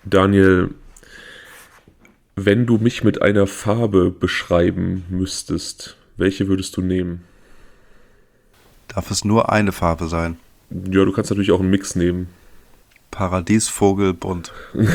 Daniel, wenn du mich mit einer Farbe beschreiben müsstest, welche würdest du nehmen? Darf es nur eine Farbe sein? Ja, du kannst natürlich auch einen Mix nehmen. Paradiesvogel bunt.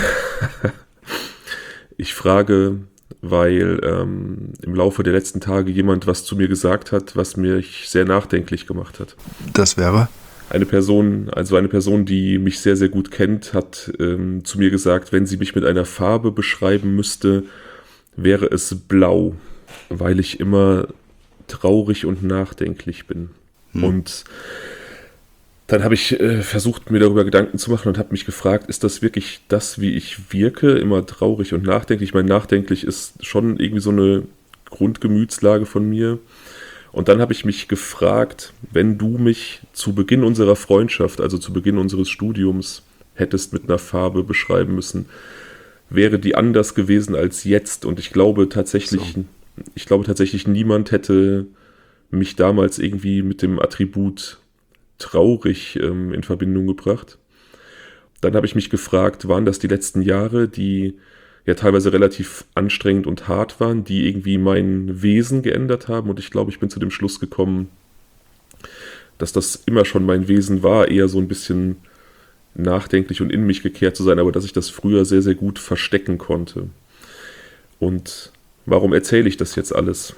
Ich frage, weil im Laufe der letzten Tage jemand was zu mir gesagt hat, was mich sehr nachdenklich gemacht hat. Das wäre? Eine Person, die mich sehr, sehr gut kennt, hat zu mir gesagt, wenn sie mich mit einer Farbe beschreiben müsste, wäre es blau, weil ich immer traurig und nachdenklich bin. Und dann habe ich versucht, mir darüber Gedanken zu machen und habe mich gefragt, ist das wirklich das, wie ich wirke, immer traurig und nachdenklich? Ich meine, nachdenklich ist schon irgendwie so eine Grundgemütslage von mir. Und dann habe ich mich gefragt, wenn du mich zu Beginn unserer Freundschaft, also zu Beginn unseres Studiums, hättest mit einer Farbe beschreiben müssen, wäre die anders gewesen als jetzt. Und ich glaube tatsächlich, niemand hätte mich damals irgendwie mit dem Attribut traurig in Verbindung gebracht. Dann habe ich mich gefragt, waren das die letzten Jahre, die ja teilweise relativ anstrengend und hart waren, die irgendwie mein Wesen geändert haben. Und ich glaube, ich bin zu dem Schluss gekommen, dass das immer schon mein Wesen war, eher so ein bisschen nachdenklich und in mich gekehrt zu sein, aber dass ich das früher sehr, sehr gut verstecken konnte. Und warum erzähle ich das jetzt alles?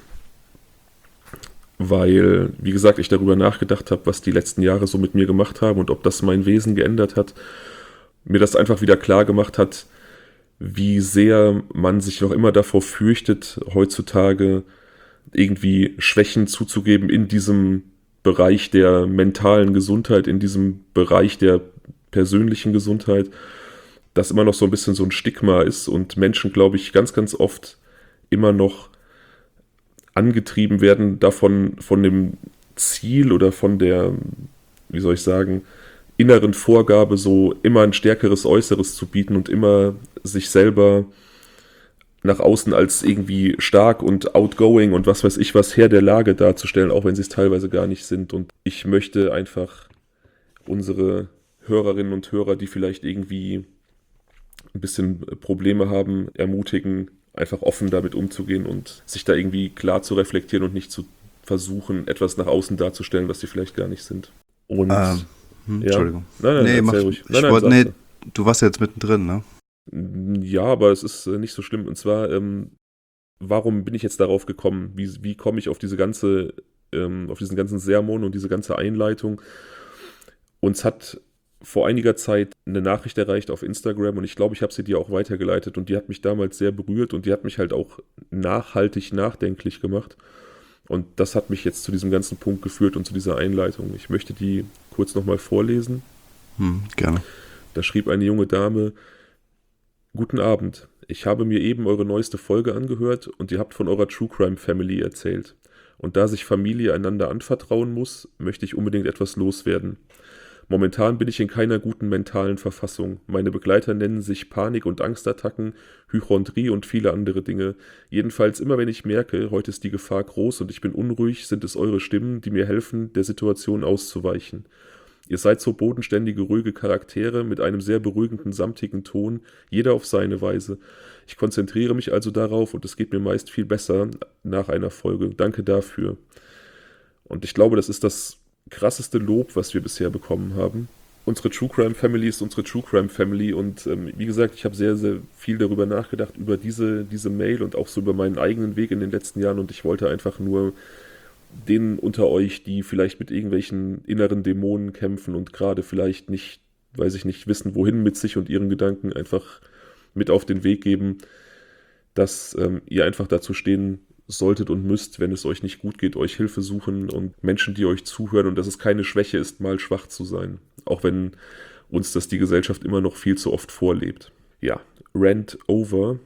Weil, wie gesagt, ich darüber nachgedacht habe, was die letzten Jahre so mit mir gemacht haben und ob das mein Wesen geändert hat. Mir das einfach wieder klar gemacht hat, wie sehr man sich noch immer davor fürchtet, heutzutage irgendwie Schwächen zuzugeben in diesem Bereich der mentalen Gesundheit, in diesem Bereich der persönlichen Gesundheit, das immer noch so ein bisschen so ein Stigma ist und Menschen, glaube ich, ganz, ganz oft immer noch angetrieben werden davon, von dem Ziel oder von der, wie soll ich sagen, inneren Vorgabe, so immer ein stärkeres Äußeres zu bieten und immer sich selber nach außen als irgendwie stark und outgoing und was weiß ich was Herr der Lage darzustellen, auch wenn sie es teilweise gar nicht sind. Und ich möchte einfach unsere Hörerinnen und Hörer, die vielleicht irgendwie ein bisschen Probleme haben, ermutigen, einfach offen damit umzugehen und sich da irgendwie klar zu reflektieren und nicht zu versuchen, etwas nach außen darzustellen, was sie vielleicht gar nicht sind. Und ja, Entschuldigung. nein, Nee, erzähl ruhig. ich Nein, wollte, sag's. nee, du warst jetzt mittendrin, ne? Ja, aber es ist nicht so schlimm. Und zwar, warum bin ich jetzt darauf gekommen? Wie komme ich auf auf diesen ganzen Sermon und diese ganze Einleitung? Uns hat vor einiger Zeit eine Nachricht erreicht auf Instagram und ich glaube, ich habe sie dir auch weitergeleitet und die hat mich damals sehr berührt und die hat mich halt auch nachhaltig nachdenklich gemacht. Und das hat mich jetzt zu diesem ganzen Punkt geführt und zu dieser Einleitung. Ich möchte die kurz nochmal vorlesen. Gerne. Da schrieb eine junge Dame: Guten Abend, ich habe mir eben eure neueste Folge angehört und ihr habt von eurer True Crime Family erzählt. Und da sich Familie einander anvertrauen muss, möchte ich unbedingt etwas loswerden. Momentan bin ich in keiner guten mentalen Verfassung. Meine Begleiter nennen sich Panik- und Angstattacken, Hypochondrie und viele andere Dinge. Jedenfalls immer wenn ich merke, heute ist die Gefahr groß und ich bin unruhig, sind es eure Stimmen, die mir helfen, der Situation auszuweichen. Ihr seid so bodenständige, ruhige Charaktere mit einem sehr beruhigenden, samtigen Ton, jeder auf seine Weise. Ich konzentriere mich also darauf und es geht mir meist viel besser nach einer Folge. Danke dafür. Und ich glaube, das ist das krasseste Lob, was wir bisher bekommen haben. Unsere True Crime Family ist unsere True Crime Family und wie gesagt, ich habe sehr, sehr viel darüber nachgedacht, über diese Mail und auch so über meinen eigenen Weg in den letzten Jahren und ich wollte einfach nur denen unter euch, die vielleicht mit irgendwelchen inneren Dämonen kämpfen und gerade vielleicht nicht, weiß ich nicht, wissen, wohin mit sich und ihren Gedanken, einfach mit auf den Weg geben, dass ihr einfach dazu stehen solltet und müsst, wenn es euch nicht gut geht, euch Hilfe suchen und Menschen, die euch zuhören und dass es keine Schwäche ist, mal schwach zu sein. Auch wenn uns das die Gesellschaft immer noch viel zu oft vorlebt. Ja, Rant over.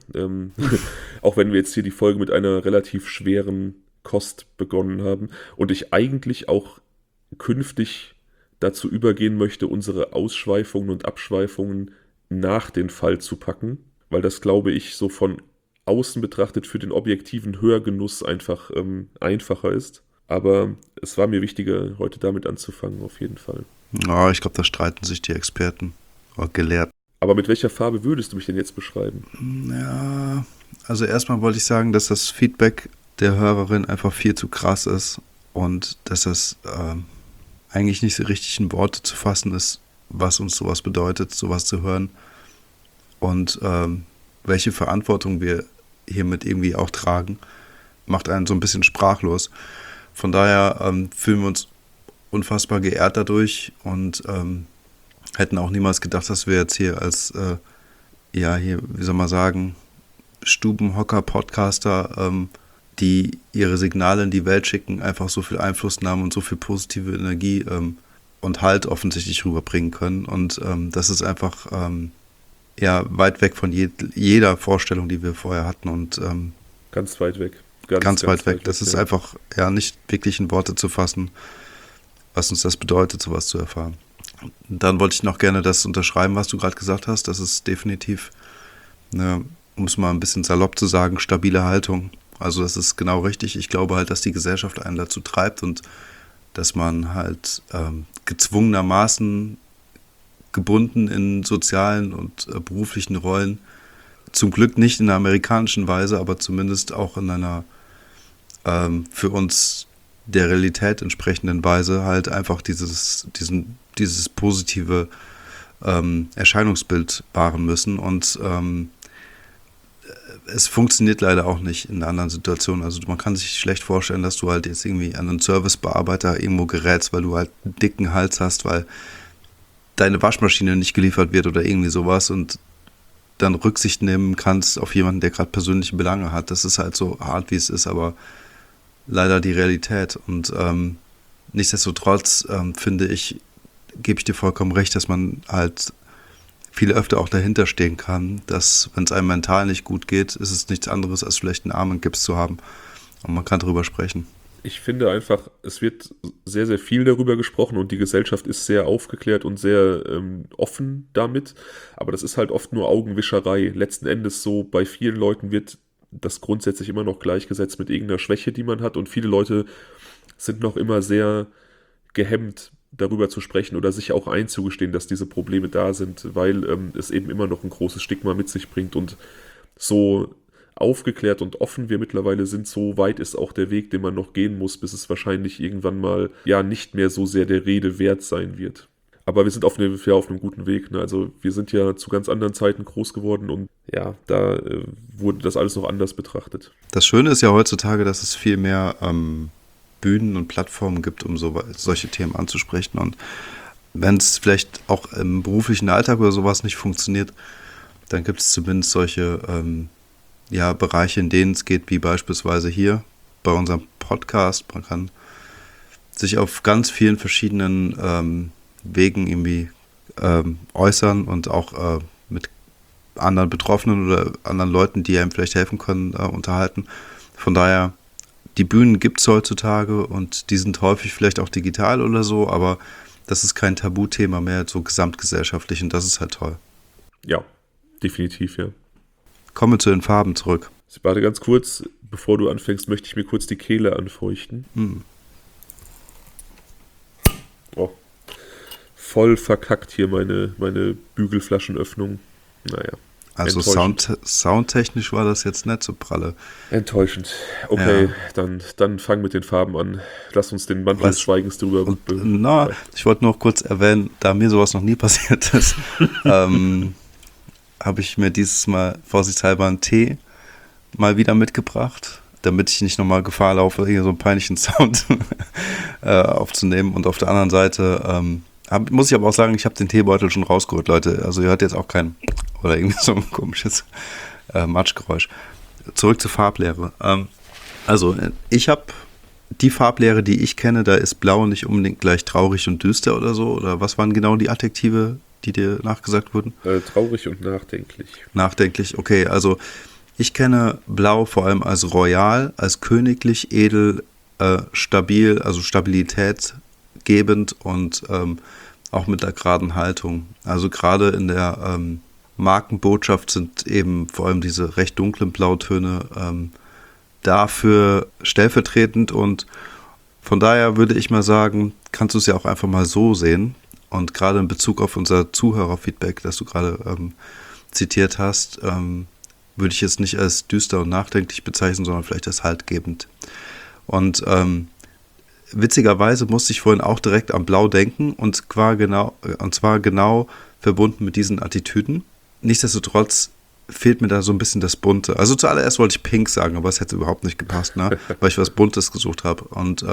Auch wenn wir jetzt hier die Folge mit einer relativ schweren Kost begonnen haben und ich eigentlich auch künftig dazu übergehen möchte, unsere Ausschweifungen und Abschweifungen nach den Fall zu packen, weil das, glaube ich, so von außen betrachtet für den objektiven Hörgenuss einfach einfacher ist. Aber es war mir wichtiger, heute damit anzufangen, auf jeden Fall. Ja, ich glaube, da streiten sich die Experten oder Gelehrten. Aber mit welcher Farbe würdest du mich denn jetzt beschreiben? Ja, also erstmal wollte ich sagen, dass das Feedback der Hörerin einfach viel zu krass ist und dass es eigentlich nicht so richtig in Worte zu fassen ist, was uns sowas bedeutet, sowas zu hören und welche Verantwortung wir hiermit irgendwie auch tragen, macht einen so ein bisschen sprachlos. Von daher fühlen wir uns unfassbar geehrt dadurch und hätten auch niemals gedacht, dass wir jetzt hier als, hier, wie soll man sagen, Stubenhocker-Podcaster, die ihre Signale in die Welt schicken, einfach so viel Einflussnahme und so viel positive Energie und Halt offensichtlich rüberbringen können. Und das ist einfach weit weg von jeder Vorstellung, die wir vorher hatten. Und Ganz weit weg. Ganz weit weg. Das ist einfach nicht wirklich in Worte zu fassen, was uns das bedeutet, sowas zu erfahren. Dann wollte ich noch gerne das unterschreiben, was du gerade gesagt hast. Das ist definitiv um es mal ein bisschen salopp zu sagen, stabile Haltung. Also das ist genau richtig. Ich glaube halt, dass die Gesellschaft einen dazu treibt und dass man halt gezwungenermaßen gebunden in sozialen und beruflichen Rollen, zum Glück nicht in der amerikanischen Weise, aber zumindest auch in einer für uns der Realität entsprechenden Weise halt einfach dieses positive Erscheinungsbild wahren müssen. Und es funktioniert leider auch nicht in anderen Situationen. Also man kann sich schlecht vorstellen, dass du halt jetzt irgendwie an einen Servicebearbeiter irgendwo gerätst, weil du halt einen dicken Hals hast, weil deine Waschmaschine nicht geliefert wird oder irgendwie sowas und dann Rücksicht nehmen kannst auf jemanden, der gerade persönliche Belange hat. Das ist halt so hart, wie es ist, aber leider die Realität. Und nichtsdestotrotz gebe ich dir vollkommen recht, dass man halt viel öfter auch dahinter stehen kann, dass, wenn es einem mental nicht gut geht, ist es nichts anderes, als vielleicht einen Arm und Gips zu haben. Und man kann darüber sprechen. Ich finde einfach, es wird sehr, sehr viel darüber gesprochen und die Gesellschaft ist sehr aufgeklärt und sehr offen damit. Aber das ist halt oft nur Augenwischerei. Letzten Endes so, bei vielen Leuten wird das grundsätzlich immer noch gleichgesetzt mit irgendeiner Schwäche, die man hat. Und viele Leute sind noch immer sehr gehemmt, darüber zu sprechen oder sich auch einzugestehen, dass diese Probleme da sind, weil es eben immer noch ein großes Stigma mit sich bringt. Und so aufgeklärt und offen wir mittlerweile sind, so weit ist auch der Weg, den man noch gehen muss, bis es wahrscheinlich irgendwann mal nicht mehr so sehr der Rede wert sein wird. Aber wir sind auf einem guten Weg. Ne? Also wir sind ja zu ganz anderen Zeiten groß geworden und da wurde das alles noch anders betrachtet. Das Schöne ist ja heutzutage, dass es viel mehr Bühnen und Plattformen gibt, um solche Themen anzusprechen. Und wenn es vielleicht auch im beruflichen Alltag oder sowas nicht funktioniert, dann gibt es zumindest solche Bereiche, in denen es geht, wie beispielsweise hier bei unserem Podcast. Man kann sich auf ganz vielen verschiedenen Wegen irgendwie äußern und auch mit anderen Betroffenen oder anderen Leuten, die einem vielleicht helfen können, unterhalten. Von daher, die Bühnen gibt es heutzutage und die sind häufig vielleicht auch digital oder so, aber das ist kein Tabuthema mehr, so gesamtgesellschaftlich, und das ist halt toll. Ja, definitiv, ja. Kommen wir zu den Farben zurück. Warte ganz kurz, bevor du anfängst, möchte ich mir kurz die Kehle anfeuchten. Oh, voll verkackt hier meine Bügelflaschenöffnung. Naja. Also soundtechnisch war das jetzt nicht so pralle. Enttäuschend. Okay, dann fang mit den Farben an. Lass uns den Mantel des Schweigens drüber. Ich wollte noch kurz erwähnen, da mir sowas noch nie passiert ist, habe ich mir dieses Mal vorsichtshalber einen Tee mal wieder mitgebracht, damit ich nicht nochmal Gefahr laufe, hier so einen peinlichen Sound aufzunehmen. Und auf der anderen Seite muss ich aber auch sagen, ich habe den Teebeutel schon rausgeholt, Leute. Also ihr hört jetzt auch kein oder irgendwie so ein komisches Matschgeräusch. Zurück zur Farblehre. Ich habe die Farblehre, die ich kenne, da ist Blau nicht unbedingt gleich traurig und düster oder so. Oder was waren genau die Adjektive, die dir nachgesagt wurden? Traurig und nachdenklich. Nachdenklich, okay. Also ich kenne Blau vor allem als royal, als königlich, edel, stabil, also stabilitätsgebend und auch mit der geraden Haltung. Also gerade in der Markenbotschaft sind eben vor allem diese recht dunklen Blautöne dafür stellvertretend, und von daher würde ich mal sagen, kannst du es ja auch einfach mal so sehen. Und gerade in Bezug auf unser Zuhörerfeedback, das du gerade zitiert hast, würde ich jetzt nicht als düster und nachdenklich bezeichnen, sondern vielleicht als haltgebend. Und witzigerweise musste ich vorhin auch direkt an Blau denken und zwar genau verbunden mit diesen Attitüden. Nichtsdestotrotz fehlt mir da so ein bisschen das Bunte. Also zuallererst wollte ich Pink sagen, aber es hätte überhaupt nicht gepasst, ne? Weil ich was Buntes gesucht habe. Und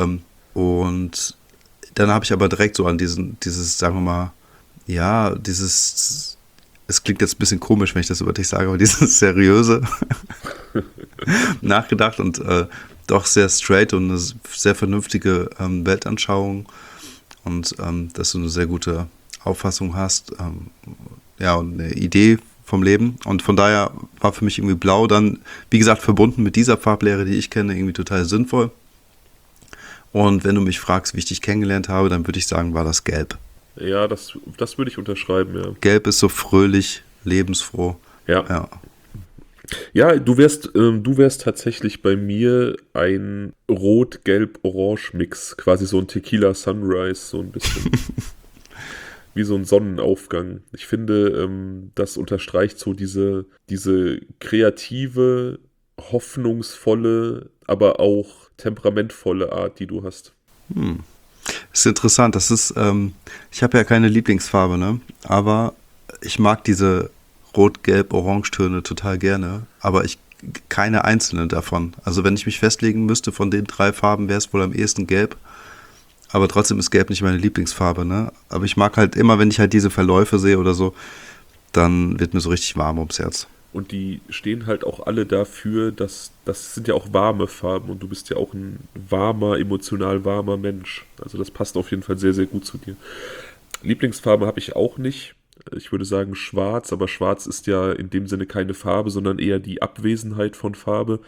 dann habe ich aber direkt so an dieses, sagen wir mal, ja, es klingt jetzt ein bisschen komisch, wenn ich das über dich sage, aber dieses Seriöse nachgedacht und doch sehr straight und eine sehr vernünftige Weltanschauung und dass du eine sehr gute Auffassung hast, ja, und eine Idee vom Leben. Und von daher war für mich irgendwie Blau dann, wie gesagt, verbunden mit dieser Farblehre, die ich kenne, irgendwie total sinnvoll. Und wenn du mich fragst, wie ich dich kennengelernt habe, dann würde ich sagen, war das Gelb. Ja, das würde ich unterschreiben, ja. Gelb ist so fröhlich, lebensfroh. Ja. Ja, du wärst tatsächlich bei mir ein Rot-Gelb-Orange-Mix, quasi so ein Tequila Sunrise, so ein bisschen. Wie so ein Sonnenaufgang. Ich finde, das unterstreicht so diese kreative, hoffnungsvolle, aber auch temperamentvolle Art, die du hast. Das ist interessant. Das ist, ich habe ja keine Lieblingsfarbe, ne? Aber ich mag diese Rot-Gelb-Orange-Töne total gerne, aber keine einzelne davon. Also wenn ich mich festlegen müsste von den 3 Farben, wäre es wohl am ehesten Gelb. Aber trotzdem ist Gelb nicht meine Lieblingsfarbe, ne? Aber ich mag halt immer, wenn ich halt diese Verläufe sehe oder so, dann wird mir so richtig warm ums Herz. Und die stehen halt auch alle dafür, dass das sind ja auch warme Farben und du bist ja auch ein warmer, emotional warmer Mensch. Also das passt auf jeden Fall sehr, sehr gut zu dir. Lieblingsfarbe habe ich auch nicht. Ich würde sagen schwarz, aber schwarz ist ja in dem Sinne keine Farbe, sondern eher die Abwesenheit von Farbe.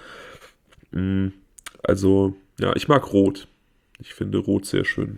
Also, ja, ich mag Rot. Ich finde Rot sehr schön.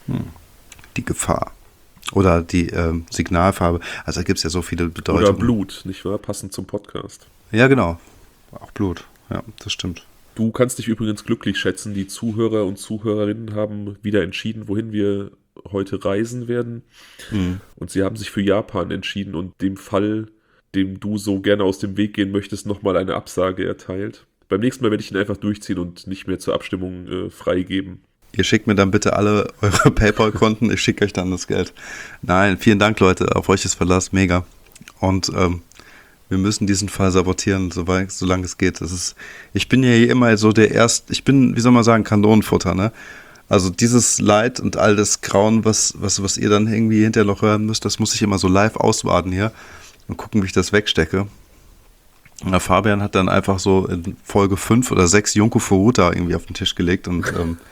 Die Gefahr. Oder die Signalfarbe. Also da gibt es ja so viele Bedeutungen. Oder Blut, nicht wahr? Passend zum Podcast. Ja, genau. Auch Blut. Ja, das stimmt. Du kannst dich übrigens glücklich schätzen. Die Zuhörer und Zuhörerinnen haben wieder entschieden, wohin wir heute reisen werden. Und sie haben sich für Japan entschieden und dem Fall, dem du so gerne aus dem Weg gehen möchtest, nochmal eine Absage erteilt. Beim nächsten Mal werde ich ihn einfach durchziehen und nicht mehr zur Abstimmung freigeben. Ihr schickt mir dann bitte alle eure PayPal-Konten, ich schicke euch dann das Geld. Nein, vielen Dank, Leute, auf euch ist Verlass, mega. Und wir müssen diesen Fall sabotieren, solange es geht. Ich bin ja hier immer so ich bin, wie soll man sagen, Kanonenfutter, ne? Also dieses Leid und all das Grauen, was ihr dann irgendwie hinterher noch hören müsst, das muss ich immer so live auswarten hier und gucken, wie ich das wegstecke. Und der Fabian hat dann einfach so in Folge 5 oder 6 Junko Furuta irgendwie auf den Tisch gelegt und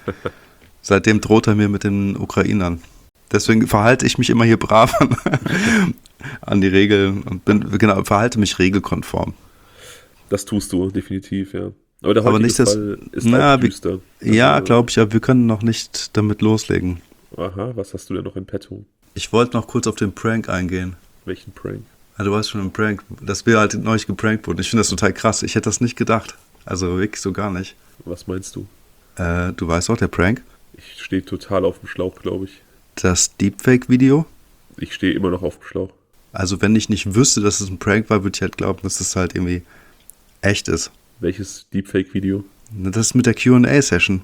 seitdem droht er mir mit den Ukrainern. Deswegen verhalte ich mich immer hier brav an die Regeln und verhalte mich regelkonform. Das tust du, definitiv, ja. Aber der heutige Fall ist auch düster. Ja, glaube ich, aber wir können noch nicht damit loslegen. Aha, was hast du denn noch in petto? Ich wollte noch kurz auf den Prank eingehen. Welchen Prank? Ja, du weißt schon, ein Prank, dass wir halt neulich geprankt wurden. Ich finde das total krass. Ich hätte das nicht gedacht. Also wirklich so gar nicht. Was meinst du? Du weißt auch, der Prank? Ich stehe total auf dem Schlauch, glaube ich. Das Deepfake-Video? Ich stehe immer noch auf dem Schlauch. Also wenn ich nicht wüsste, dass es ein Prank war, würde ich halt glauben, dass das halt irgendwie echt ist. Welches Deepfake-Video? Das ist mit der Q&A-Session.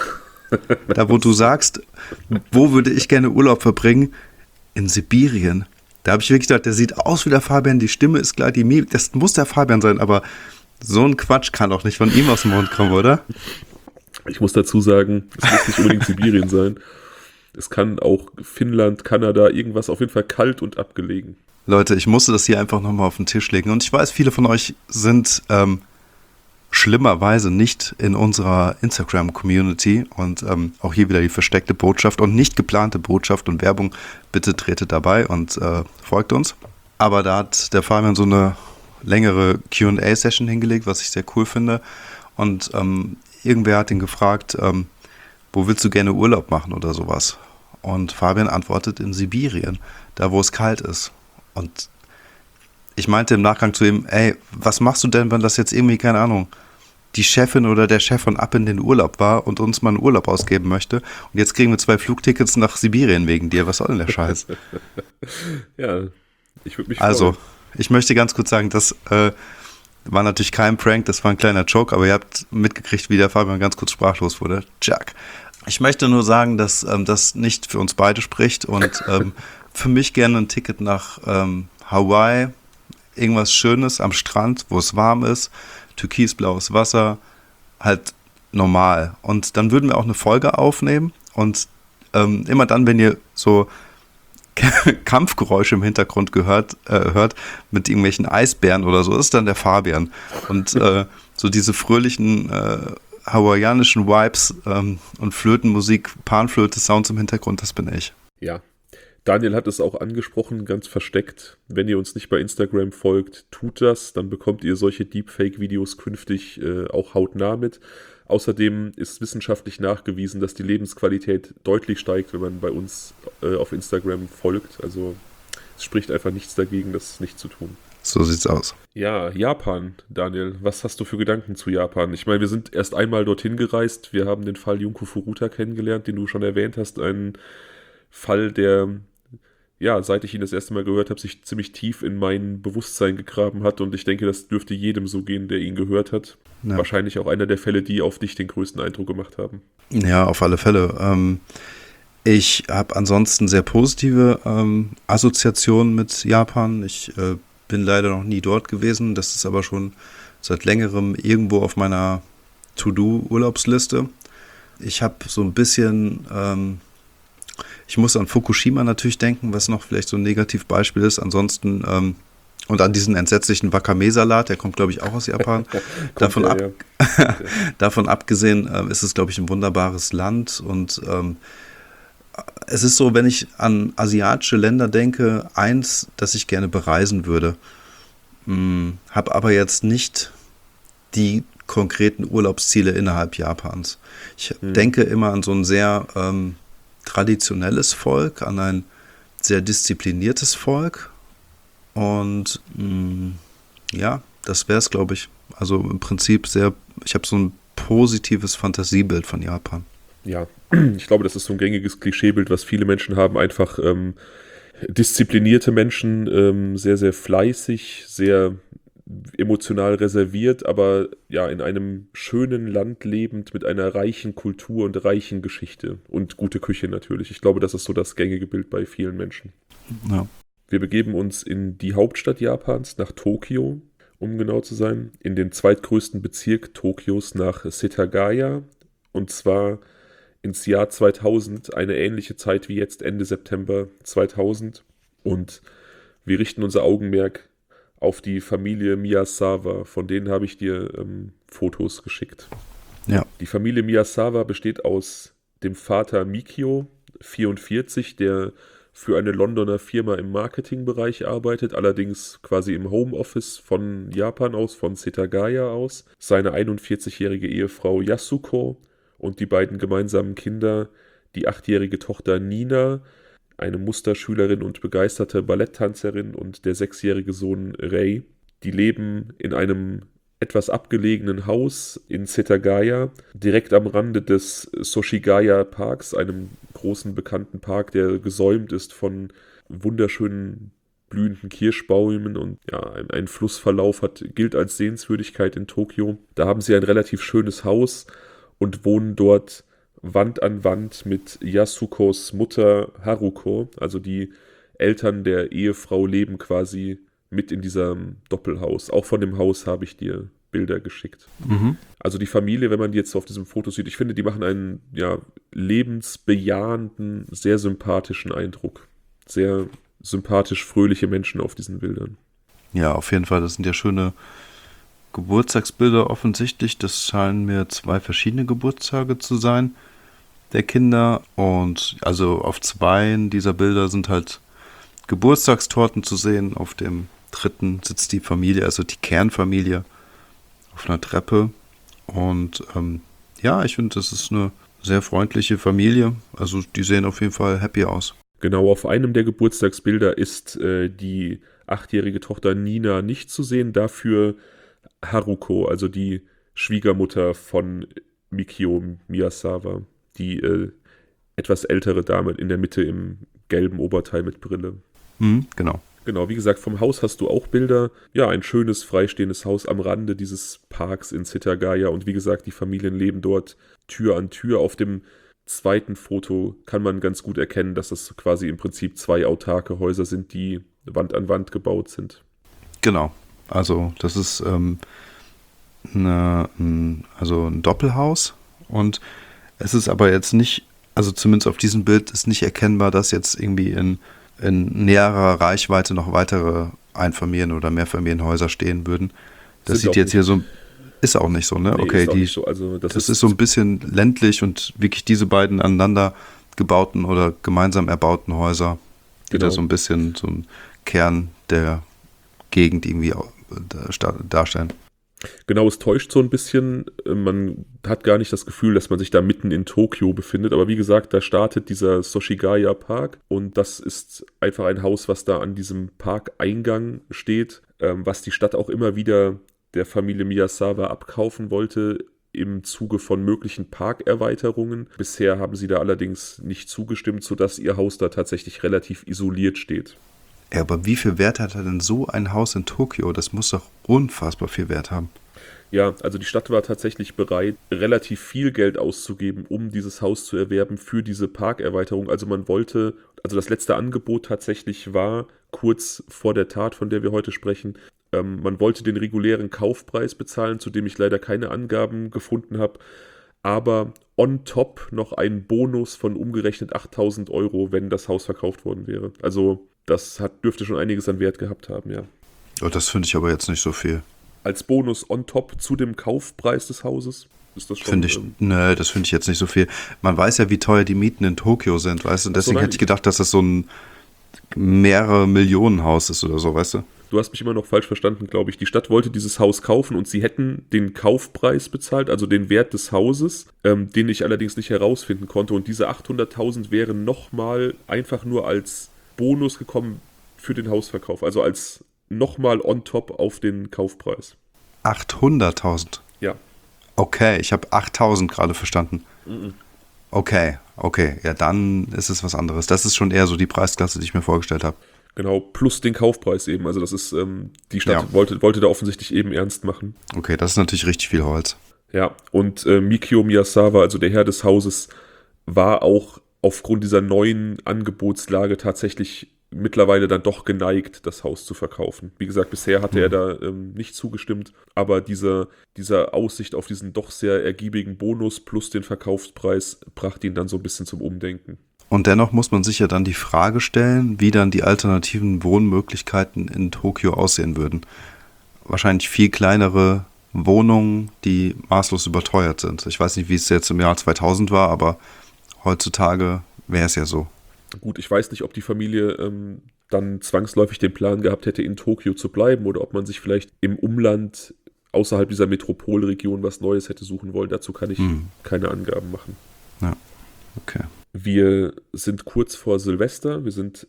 Da, wo du sagst, wo würde ich gerne Urlaub verbringen? In Sibirien. Da habe ich wirklich gedacht, der sieht aus wie der Fabian, die Stimme ist klar, das muss der Fabian sein, aber so ein Quatsch kann doch nicht von ihm aus dem Mund kommen, oder? Ich muss dazu sagen, es muss nicht unbedingt Sibirien sein. Es kann auch Finnland, Kanada, irgendwas, auf jeden Fall kalt und abgelegen. Leute, ich musste das hier einfach nochmal auf den Tisch legen. Und ich weiß, viele von euch sind schlimmerweise nicht in unserer Instagram-Community. Und auch hier wieder die versteckte Botschaft und nicht geplante Botschaft und Werbung. Bitte tretet dabei und folgt uns. Aber da hat der Fabian so eine längere Q&A-Session hingelegt, was ich sehr cool finde. Und irgendwer hat ihn gefragt, wo willst du gerne Urlaub machen oder sowas? Und Fabian antwortet in Sibirien, da wo es kalt ist. Und ich meinte im Nachgang zu ihm, ey, was machst du denn, wenn das jetzt irgendwie, keine Ahnung, die Chefin oder der Chef von Up in den Urlaub war und uns mal einen Urlaub ausgeben möchte. Und jetzt kriegen wir 2 Flugtickets nach Sibirien wegen dir. Was soll denn der Scheiß? Ja, ich würde mich Also, freuen. ich möchte ganz kurz sagen, das war natürlich kein Prank, das war ein kleiner Joke, aber ihr habt mitgekriegt, wie der Fabian ganz kurz sprachlos wurde. Jack. Ich möchte nur sagen, dass das nicht für uns beide spricht und für mich gerne ein Ticket nach Hawaii, irgendwas Schönes am Strand, wo es warm ist, türkisblaues Wasser, halt normal. Und dann würden wir auch eine Folge aufnehmen und immer dann, wenn ihr so Kampfgeräusche im Hintergrund hört mit irgendwelchen Eisbären oder so, ist dann der Fabian. Und so diese fröhlichen hawaiianischen Vibes und Flötenmusik, Panflöte, Sounds im Hintergrund, das bin ich. Ja, Daniel hat es auch angesprochen, ganz versteckt. Wenn ihr uns nicht bei Instagram folgt, tut das, dann bekommt ihr solche Deepfake-Videos künftig auch hautnah mit. Außerdem ist wissenschaftlich nachgewiesen, dass die Lebensqualität deutlich steigt, wenn man bei uns auf Instagram folgt. Also es spricht einfach nichts dagegen, das nicht zu tun. So sieht's aus. Ja, Japan, Daniel, was hast du für Gedanken zu Japan? Ich meine, wir sind erst einmal dorthin gereist. Wir haben den Fall Junko Furuta kennengelernt, den du schon erwähnt hast. Ein Fall, der, ja, seit ich ihn das erste Mal gehört habe, sich ziemlich tief in mein Bewusstsein gegraben hat. Und ich denke, das dürfte jedem so gehen, der ihn gehört hat. Ja. Wahrscheinlich auch einer der Fälle, die auf dich den größten Eindruck gemacht haben. Ja, auf alle Fälle. Ich habe ansonsten sehr positive Assoziationen mit Japan. Ich bin leider noch nie dort gewesen. Das ist aber schon seit längerem irgendwo auf meiner To-Do-Urlaubsliste. Ich habe so ein bisschen, ich muss an Fukushima natürlich denken, was noch vielleicht so ein Negativbeispiel ist. Ansonsten, und an diesen entsetzlichen Wakame-Salat, der kommt, glaube ich, auch aus Japan. Davon abgesehen ist es, glaube ich, ein wunderbares Land. Und es ist so, wenn ich an asiatische Länder denke, eins, das ich gerne bereisen würde, habe aber jetzt nicht die konkreten Urlaubsziele innerhalb Japans. Ich denke immer an so ein sehr traditionelles Volk, an ein sehr diszipliniertes Volk. Und ja, das wäre es, glaube ich. Also im Prinzip ich habe so ein positives Fantasiebild von Japan. Ja, ich glaube, das ist so ein gängiges Klischeebild, was viele Menschen haben. Einfach disziplinierte Menschen, sehr, sehr fleißig, sehr emotional reserviert, aber ja, in einem schönen Land lebend, mit einer reichen Kultur und reichen Geschichte und gute Küche natürlich. Ich glaube, das ist so das gängige Bild bei vielen Menschen. Ja. Wir begeben uns in die Hauptstadt Japans, nach Tokio, um genau zu sein, in den zweitgrößten Bezirk Tokios nach Setagaya, und zwar ins Jahr 2000, eine ähnliche Zeit wie jetzt Ende September 2000. Und wir richten unser Augenmerk auf die Familie Miyazawa, von denen habe ich dir Fotos geschickt. Ja. Die Familie Miyazawa besteht aus dem Vater Mikio, 44, der für eine Londoner Firma im Marketingbereich arbeitet, allerdings quasi im Homeoffice von Japan aus, von Setagaya aus. Seine 41-jährige Ehefrau Yasuko und die beiden gemeinsamen Kinder, die 8-jährige Tochter Nina, eine Musterschülerin und begeisterte Balletttänzerin, und der 6-jährige Sohn Rei. Die leben in einem etwas abgelegenen Haus in Setagaya, direkt am Rande des Soshigaya Parks, einem großen bekannten Park, der gesäumt ist von wunderschönen blühenden Kirschbäumen, und ja, ein Flussverlauf gilt als Sehenswürdigkeit in Tokio. Da haben sie ein relativ schönes Haus und wohnen dort Wand an Wand mit Yasukos Mutter Haruko. Also die Eltern der Ehefrau leben quasi mit in diesem Doppelhaus. Auch von dem Haus habe ich dir Bilder geschickt. Mhm. Also die Familie, wenn man die jetzt auf diesem Foto sieht, ich finde, die machen einen lebensbejahenden, sehr sympathischen Eindruck. Sehr sympathisch fröhliche Menschen auf diesen Bildern. Ja, auf jeden Fall. Das sind ja schöne Geburtstagsbilder offensichtlich. Das scheinen mir 2 verschiedene Geburtstage zu sein der Kinder. Und also auf 2 dieser Bilder sind halt Geburtstagstorten zu sehen. Auf dem 3. sitzt die Familie, also die Kernfamilie, auf einer Treppe. Und ja, ich finde, das ist eine sehr freundliche Familie. Also die sehen auf jeden Fall happy aus. Genau, auf einem der Geburtstagsbilder ist die 8-jährige Tochter Nina nicht zu sehen, dafür Haruko, also die Schwiegermutter von Mikio Miyazawa, die etwas ältere Dame in der Mitte im gelben Oberteil mit Brille. Genau. Genau, wie gesagt, vom Haus hast du auch Bilder. Ja, ein schönes, freistehendes Haus am Rande dieses Parks in Setagaya. Und wie gesagt, die Familien leben dort Tür an Tür. Auf dem zweiten Foto kann man ganz gut erkennen, dass das quasi im Prinzip 2 autarke Häuser sind, die Wand an Wand gebaut sind. Genau. Also das ist ein Doppelhaus. Und es ist aber jetzt nicht, also zumindest auf diesem Bild ist nicht erkennbar, dass jetzt irgendwie in näherer Reichweite noch weitere Einfamilien- oder Mehrfamilienhäuser stehen würden. Das sieht jetzt hier so, ist auch nicht so, ne? Nee, okay, ist auch nicht so. Also das ist so ein bisschen ländlich und wirklich diese beiden aneinander gebauten oder gemeinsam erbauten Häuser, die da so ein bisschen so ein Kern der Gegend irgendwie darstellen. Genau, es täuscht so ein bisschen. Man hat gar nicht das Gefühl, dass man sich da mitten in Tokio befindet. Aber wie gesagt, da startet dieser Soshigaya Park. Und das ist einfach ein Haus, was da an diesem Parkeingang steht, was die Stadt auch immer wieder der Familie Miyazawa abkaufen wollte im Zuge von möglichen Parkerweiterungen. Bisher haben sie da allerdings nicht zugestimmt, sodass ihr Haus da tatsächlich relativ isoliert steht. Ja, aber wie viel Wert hat denn so ein Haus in Tokio? Das muss doch unfassbar viel Wert haben. Ja, also die Stadt war tatsächlich bereit, relativ viel Geld auszugeben, um dieses Haus zu erwerben für diese Parkerweiterung. Also man wollte, also das letzte Angebot tatsächlich war, kurz vor der Tat, von der wir heute sprechen, man wollte den regulären Kaufpreis bezahlen, zu dem ich leider keine Angaben gefunden habe, aber on top noch einen Bonus von umgerechnet 8.000 Euro, wenn das Haus verkauft worden wäre. Also das dürfte schon einiges an Wert gehabt haben, ja. Oh, das finde ich aber jetzt nicht so viel. Als Bonus on top zu dem Kaufpreis des Hauses ist das schon... Das finde ich jetzt nicht so viel. Man weiß ja, wie teuer die Mieten in Tokio sind, weißt du? Und deswegen hätte ich gedacht, dass das so ein mehrere Millionen Haus ist oder so, weißt du? Du hast mich immer noch falsch verstanden, glaube ich. Die Stadt wollte dieses Haus kaufen und sie hätten den Kaufpreis bezahlt, also den Wert des Hauses, den ich allerdings nicht herausfinden konnte. Und diese 800.000 wären nochmal einfach nur als Bonus gekommen für den Hausverkauf, also als nochmal on top auf den Kaufpreis. 800.000? Ja. Okay, ich habe 8.000 gerade verstanden. Mhm. Okay, ja, dann ist es was anderes. Das ist schon eher so die Preisklasse, die ich mir vorgestellt habe. Genau, plus den Kaufpreis eben. Also das ist, die Stadt wollte da offensichtlich eben ernst machen. Okay, das ist natürlich richtig viel Holz. Ja, und Mikio Miyazawa, also der Herr des Hauses, war auch aufgrund dieser neuen Angebotslage tatsächlich mittlerweile dann doch geneigt, das Haus zu verkaufen. Wie gesagt, bisher hatte er da nicht zugestimmt, aber diese Aussicht auf diesen doch sehr ergiebigen Bonus plus den Verkaufspreis brachte ihn dann so ein bisschen zum Umdenken. Und dennoch muss man sich ja dann die Frage stellen, wie dann die alternativen Wohnmöglichkeiten in Tokio aussehen würden. Wahrscheinlich viel kleinere Wohnungen, die maßlos überteuert sind. Ich weiß nicht, wie es jetzt im Jahr 2000 war, aber heutzutage wäre es ja so. Gut, ich weiß nicht, ob die Familie dann zwangsläufig den Plan gehabt hätte, in Tokio zu bleiben oder ob man sich vielleicht im Umland außerhalb dieser Metropolregion was Neues hätte suchen wollen. Dazu kann ich keine Angaben machen. Ja, okay. Wir sind kurz vor Silvester. Wir sind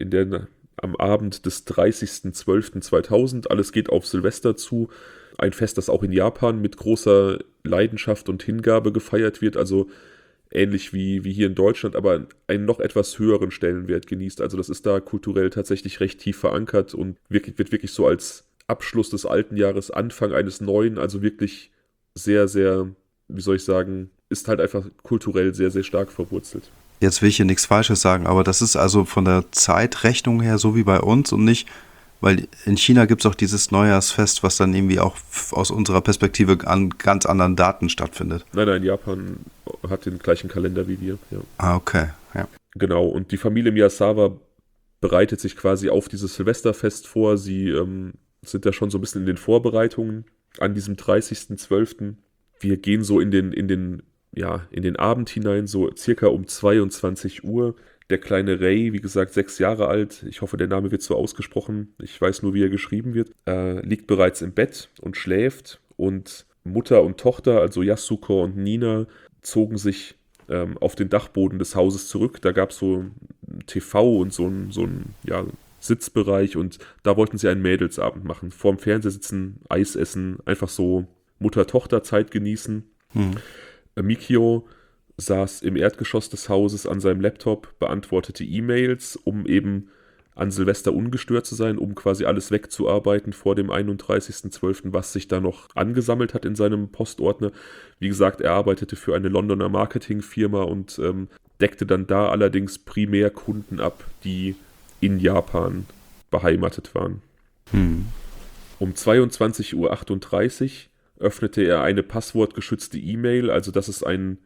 am Abend des 30.12.2000. Alles geht auf Silvester zu. Ein Fest, das auch in Japan mit großer Leidenschaft und Hingabe gefeiert wird. Also ähnlich wie hier in Deutschland, aber einen noch etwas höheren Stellenwert genießt. Also das ist da kulturell tatsächlich recht tief verankert und wird wirklich so als Abschluss des alten Jahres, Anfang eines neuen, also wirklich sehr, sehr, wie soll ich sagen, ist halt einfach kulturell sehr, sehr stark verwurzelt. Jetzt will ich hier nichts Falsches sagen, aber das ist also von der Zeitrechnung her so wie bei uns und nicht, weil in China gibt es auch dieses Neujahrsfest, was dann irgendwie auch aus unserer Perspektive an ganz anderen Daten stattfindet. Nein, Japan hat den gleichen Kalender wie wir. Ja. Ah, okay, ja. Genau, und die Familie Miyazawa bereitet sich quasi auf dieses Silvesterfest vor. Sie sind da schon so ein bisschen in den Vorbereitungen an diesem 30.12. Wir gehen so in den Abend hinein, so circa um 22 Uhr. Der kleine Rei, wie gesagt, 6 Jahre alt, ich hoffe, der Name wird so ausgesprochen, ich weiß nur, wie er geschrieben wird, liegt bereits im Bett und schläft. Und Mutter und Tochter, also Yasuko und Nina, zogen sich auf den Dachboden des Hauses zurück. Da gab es so ein TV und so ein Sitzbereich und da wollten sie einen Mädelsabend machen. Vorm Fernseher sitzen, Eis essen, einfach so Mutter-Tochter-Zeit genießen. Mikio saß im Erdgeschoss des Hauses an seinem Laptop, beantwortete E-Mails, um eben an Silvester ungestört zu sein, um quasi alles wegzuarbeiten vor dem 31.12., was sich da noch angesammelt hat in seinem Postordner. Wie gesagt, er arbeitete für eine Londoner Marketingfirma und deckte dann da allerdings primär Kunden ab, die in Japan beheimatet waren. Um 22:38 Uhr öffnete er eine passwortgeschützte E-Mail, also das ist eine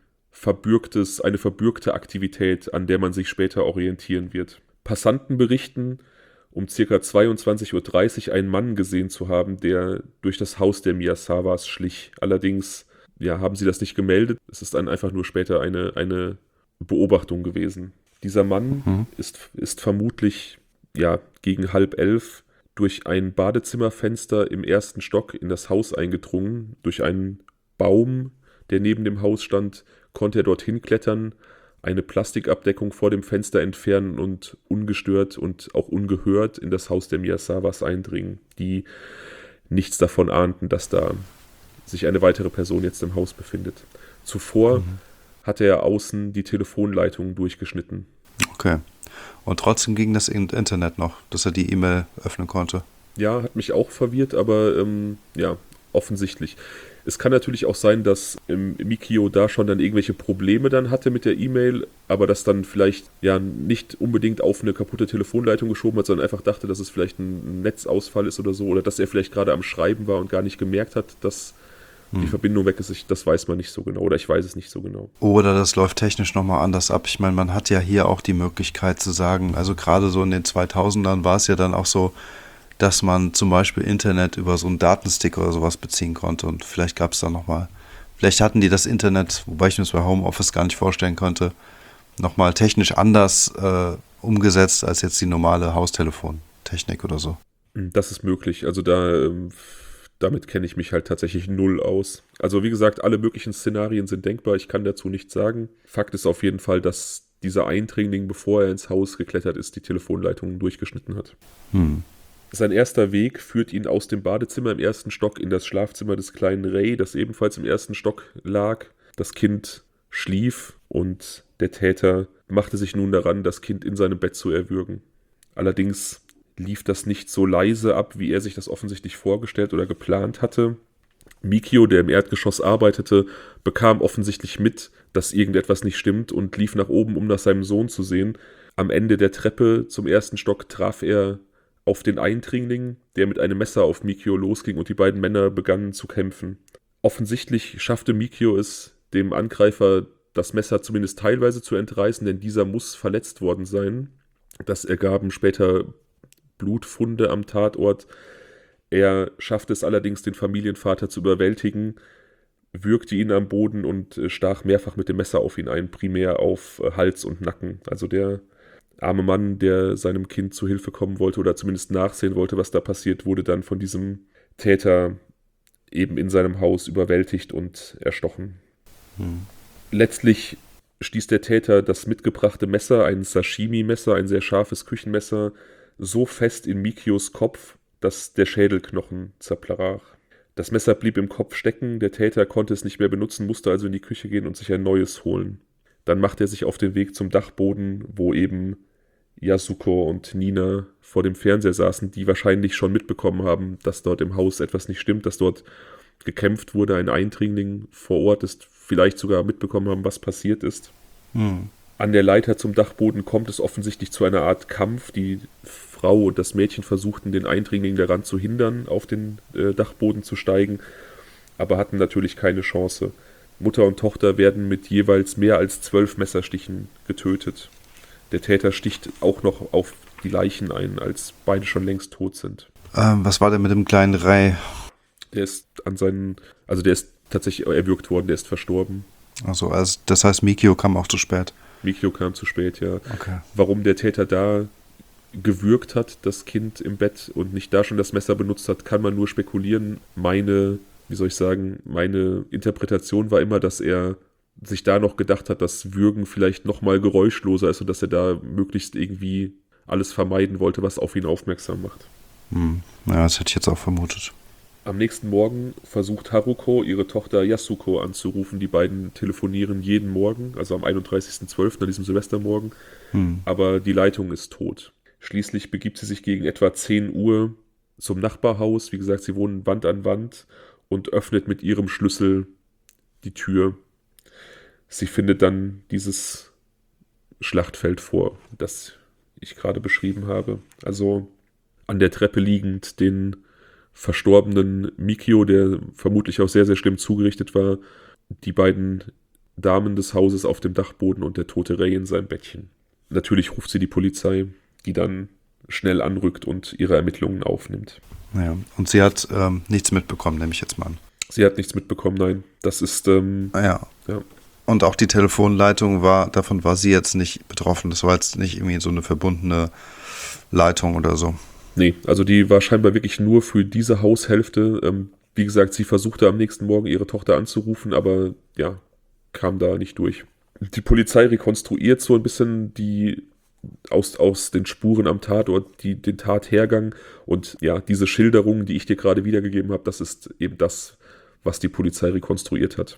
verbürgte Aktivität, an der man sich später orientieren wird. Passanten berichten, um ca. 22:30 Uhr einen Mann gesehen zu haben, der durch das Haus der Miyazawas schlich. Allerdings haben sie das nicht gemeldet. Es ist dann einfach nur später eine Beobachtung gewesen. Dieser Mann ist vermutlich gegen 10:30 durch ein Badezimmerfenster im ersten Stock in das Haus eingedrungen. Durch einen Baum, der neben dem Haus stand, konnte er dorthin klettern, eine Plastikabdeckung vor dem Fenster entfernen und ungestört und auch ungehört in das Haus der Miyazawas eindringen, die nichts davon ahnten, dass da sich eine weitere Person jetzt im Haus befindet. Zuvor hatte er außen die Telefonleitung durchgeschnitten. Okay. Und trotzdem ging das Internet noch, dass er die E-Mail öffnen konnte. Ja, hat mich auch verwirrt, aber offensichtlich. Es kann natürlich auch sein, dass Mikio da schon dann irgendwelche Probleme dann hatte mit der E-Mail, aber das dann vielleicht nicht unbedingt auf eine kaputte Telefonleitung geschoben hat, sondern einfach dachte, dass es vielleicht ein Netzausfall ist oder so, oder dass er vielleicht gerade am Schreiben war und gar nicht gemerkt hat, dass die Verbindung weg ist. Das weiß man nicht so genau, oder ich weiß es nicht so genau. Oder das läuft technisch nochmal anders ab. Ich meine, man hat ja hier auch die Möglichkeit zu sagen, also gerade so in den 2000ern war es ja dann auch so, dass man zum Beispiel Internet über so einen Datenstick oder sowas beziehen konnte. Und vielleicht gab es da nochmal, vielleicht hatten die das Internet, wobei ich mir das bei Homeoffice gar nicht vorstellen konnte, nochmal technisch anders umgesetzt als jetzt die normale Haustelefontechnik oder so. Das ist möglich. Also damit kenne ich mich halt tatsächlich null aus. Also wie gesagt, alle möglichen Szenarien sind denkbar. Ich kann dazu nichts sagen. Fakt ist auf jeden Fall, dass dieser Eindringling, bevor er ins Haus geklettert ist, die Telefonleitungen durchgeschnitten hat. Sein erster Weg führt ihn aus dem Badezimmer im ersten Stock in das Schlafzimmer des kleinen Ray, das ebenfalls im ersten Stock lag. Das Kind schlief und der Täter machte sich nun daran, das Kind in seinem Bett zu erwürgen. Allerdings lief das nicht so leise ab, wie er sich das offensichtlich vorgestellt oder geplant hatte. Mikio, der im Erdgeschoss arbeitete, bekam offensichtlich mit, dass irgendetwas nicht stimmt und lief nach oben, um nach seinem Sohn zu sehen. Am Ende der Treppe zum ersten Stock traf er auf den Eindringling, der mit einem Messer auf Mikio losging und die beiden Männer begannen zu kämpfen. Offensichtlich schaffte Mikio es, dem Angreifer das Messer zumindest teilweise zu entreißen, denn dieser muss verletzt worden sein. Das ergaben später Blutfunde am Tatort. Er schaffte es allerdings, den Familienvater zu überwältigen, würgte ihn am Boden und stach mehrfach mit dem Messer auf ihn ein, primär auf Hals und Nacken. Also der arme Mann, der seinem Kind zu Hilfe kommen wollte oder zumindest nachsehen wollte, was da passiert, wurde dann von diesem Täter eben in seinem Haus überwältigt und erstochen. Letztlich stieß der Täter das mitgebrachte Messer, ein Sashimi-Messer, ein sehr scharfes Küchenmesser, so fest in Mikios Kopf, dass der Schädelknochen zerbrach. Das Messer blieb im Kopf stecken, der Täter konnte es nicht mehr benutzen, musste also in die Küche gehen und sich ein neues holen. Dann machte er sich auf den Weg zum Dachboden, wo eben Yasuko und Nina vor dem Fernseher saßen, die wahrscheinlich schon mitbekommen haben, dass dort im Haus etwas nicht stimmt, dass dort gekämpft wurde. Ein Eindringling vor Ort ist, vielleicht sogar mitbekommen haben, was passiert ist. An der Leiter zum Dachboden kommt es offensichtlich zu einer Art Kampf. Die Frau und das Mädchen versuchten, den Eindringling daran zu hindern, auf den Dachboden zu steigen, aber hatten natürlich keine Chance. Mutter und Tochter werden mit jeweils mehr als 12 Messerstichen getötet. Der Täter sticht auch noch auf die Leichen ein, als beide schon längst tot sind. Was war denn mit dem kleinen Ray? Der ist der ist tatsächlich erwürgt worden, der ist verstorben. Also das heißt, Mikio kam auch zu spät. Mikio kam zu spät, ja. Okay. Warum der Täter da gewürgt hat, das Kind im Bett, und nicht da schon das Messer benutzt hat, kann man nur spekulieren. Meine Interpretation war immer, dass er sich da noch gedacht hat, dass Würgen vielleicht noch mal geräuschloser ist und dass er da möglichst irgendwie alles vermeiden wollte, was auf ihn aufmerksam macht. Ja, das hätte ich jetzt auch vermutet. Am nächsten Morgen versucht Haruko, ihre Tochter Yasuko anzurufen. Die beiden telefonieren jeden Morgen, also am 31.12., an diesem Silvestermorgen. Aber die Leitung ist tot. Schließlich begibt sie sich gegen etwa 10 Uhr zum Nachbarhaus. Wie gesagt, sie wohnen Wand an Wand und öffnet mit ihrem Schlüssel die Tür. Sie findet dann dieses Schlachtfeld vor, das ich gerade beschrieben habe. Also an der Treppe liegend den verstorbenen Mikio, der vermutlich auch sehr, sehr schlimm zugerichtet war, die beiden Damen des Hauses auf dem Dachboden und der tote Rei in seinem Bettchen. Natürlich ruft sie die Polizei, die dann schnell anrückt und ihre Ermittlungen aufnimmt. Ja, und sie hat nichts mitbekommen, nehme ich jetzt mal an. Sie hat nichts mitbekommen, nein. Das ist, ja. Und auch die Telefonleitung davon war sie jetzt nicht betroffen. Das war jetzt nicht irgendwie so eine verbundene Leitung oder so. Nee, also die war scheinbar wirklich nur für diese Haushälfte. Wie gesagt, sie versuchte am nächsten Morgen ihre Tochter anzurufen, aber ja, kam da nicht durch. Die Polizei rekonstruiert so ein bisschen aus den Spuren am Tatort den Tathergang und ja, diese Schilderungen, die ich dir gerade wiedergegeben habe, das ist eben das, was die Polizei rekonstruiert hat.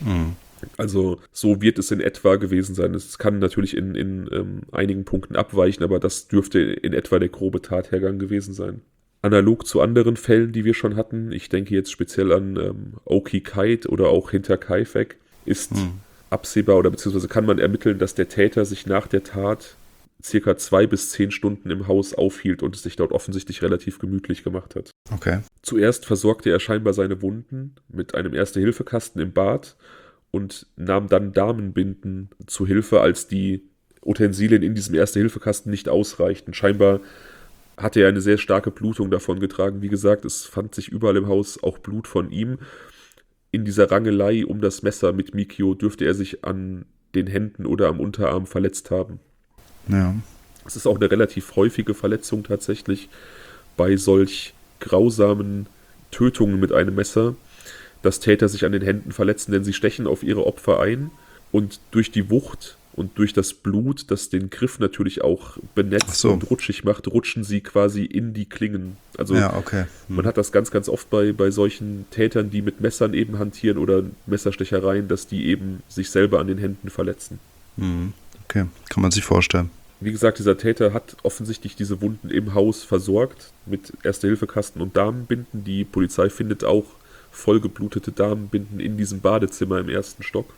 Also so wird es in etwa gewesen sein. Es kann natürlich in einigen Punkten abweichen, aber das dürfte in etwa der grobe Tathergang gewesen sein. Analog zu anderen Fällen, die wir schon hatten, ich denke jetzt speziell an Oki Kite oder auch Hinter Kaifek, ist absehbar oder beziehungsweise kann man ermitteln, dass der Täter sich nach der Tat circa 2 bis 10 Stunden im Haus aufhielt und es sich dort offensichtlich relativ gemütlich gemacht hat. Okay. Zuerst versorgte er scheinbar seine Wunden mit einem Erste-Hilfe-Kasten im Bad und nahm dann Damenbinden zu Hilfe, als die Utensilien in diesem Erste-Hilfe-Kasten nicht ausreichten. Scheinbar hatte er eine sehr starke Blutung davon getragen. Wie gesagt, es fand sich überall im Haus auch Blut von ihm. In dieser Rangelei um das Messer mit Mikio dürfte er sich an den Händen oder am Unterarm verletzt haben. Ja. Es ist auch eine relativ häufige Verletzung tatsächlich bei solch grausamen Tötungen mit einem Messer, dass Täter sich an den Händen verletzen, denn sie stechen auf ihre Opfer ein und durch die Wucht und durch das Blut, das den Griff natürlich auch benetzt und rutschig macht, rutschen sie quasi in die Klingen. Also ja, okay. Man hat das ganz, ganz oft bei solchen Tätern, die mit Messern eben hantieren oder Messerstechereien, dass die eben sich selber an den Händen verletzen. Okay, kann man sich vorstellen. Wie gesagt, dieser Täter hat offensichtlich diese Wunden im Haus versorgt mit Erste-Hilfe-Kasten und Damenbinden. Die Polizei findet auch vollgeblutete Damenbinden in diesem Badezimmer im 1. Stock.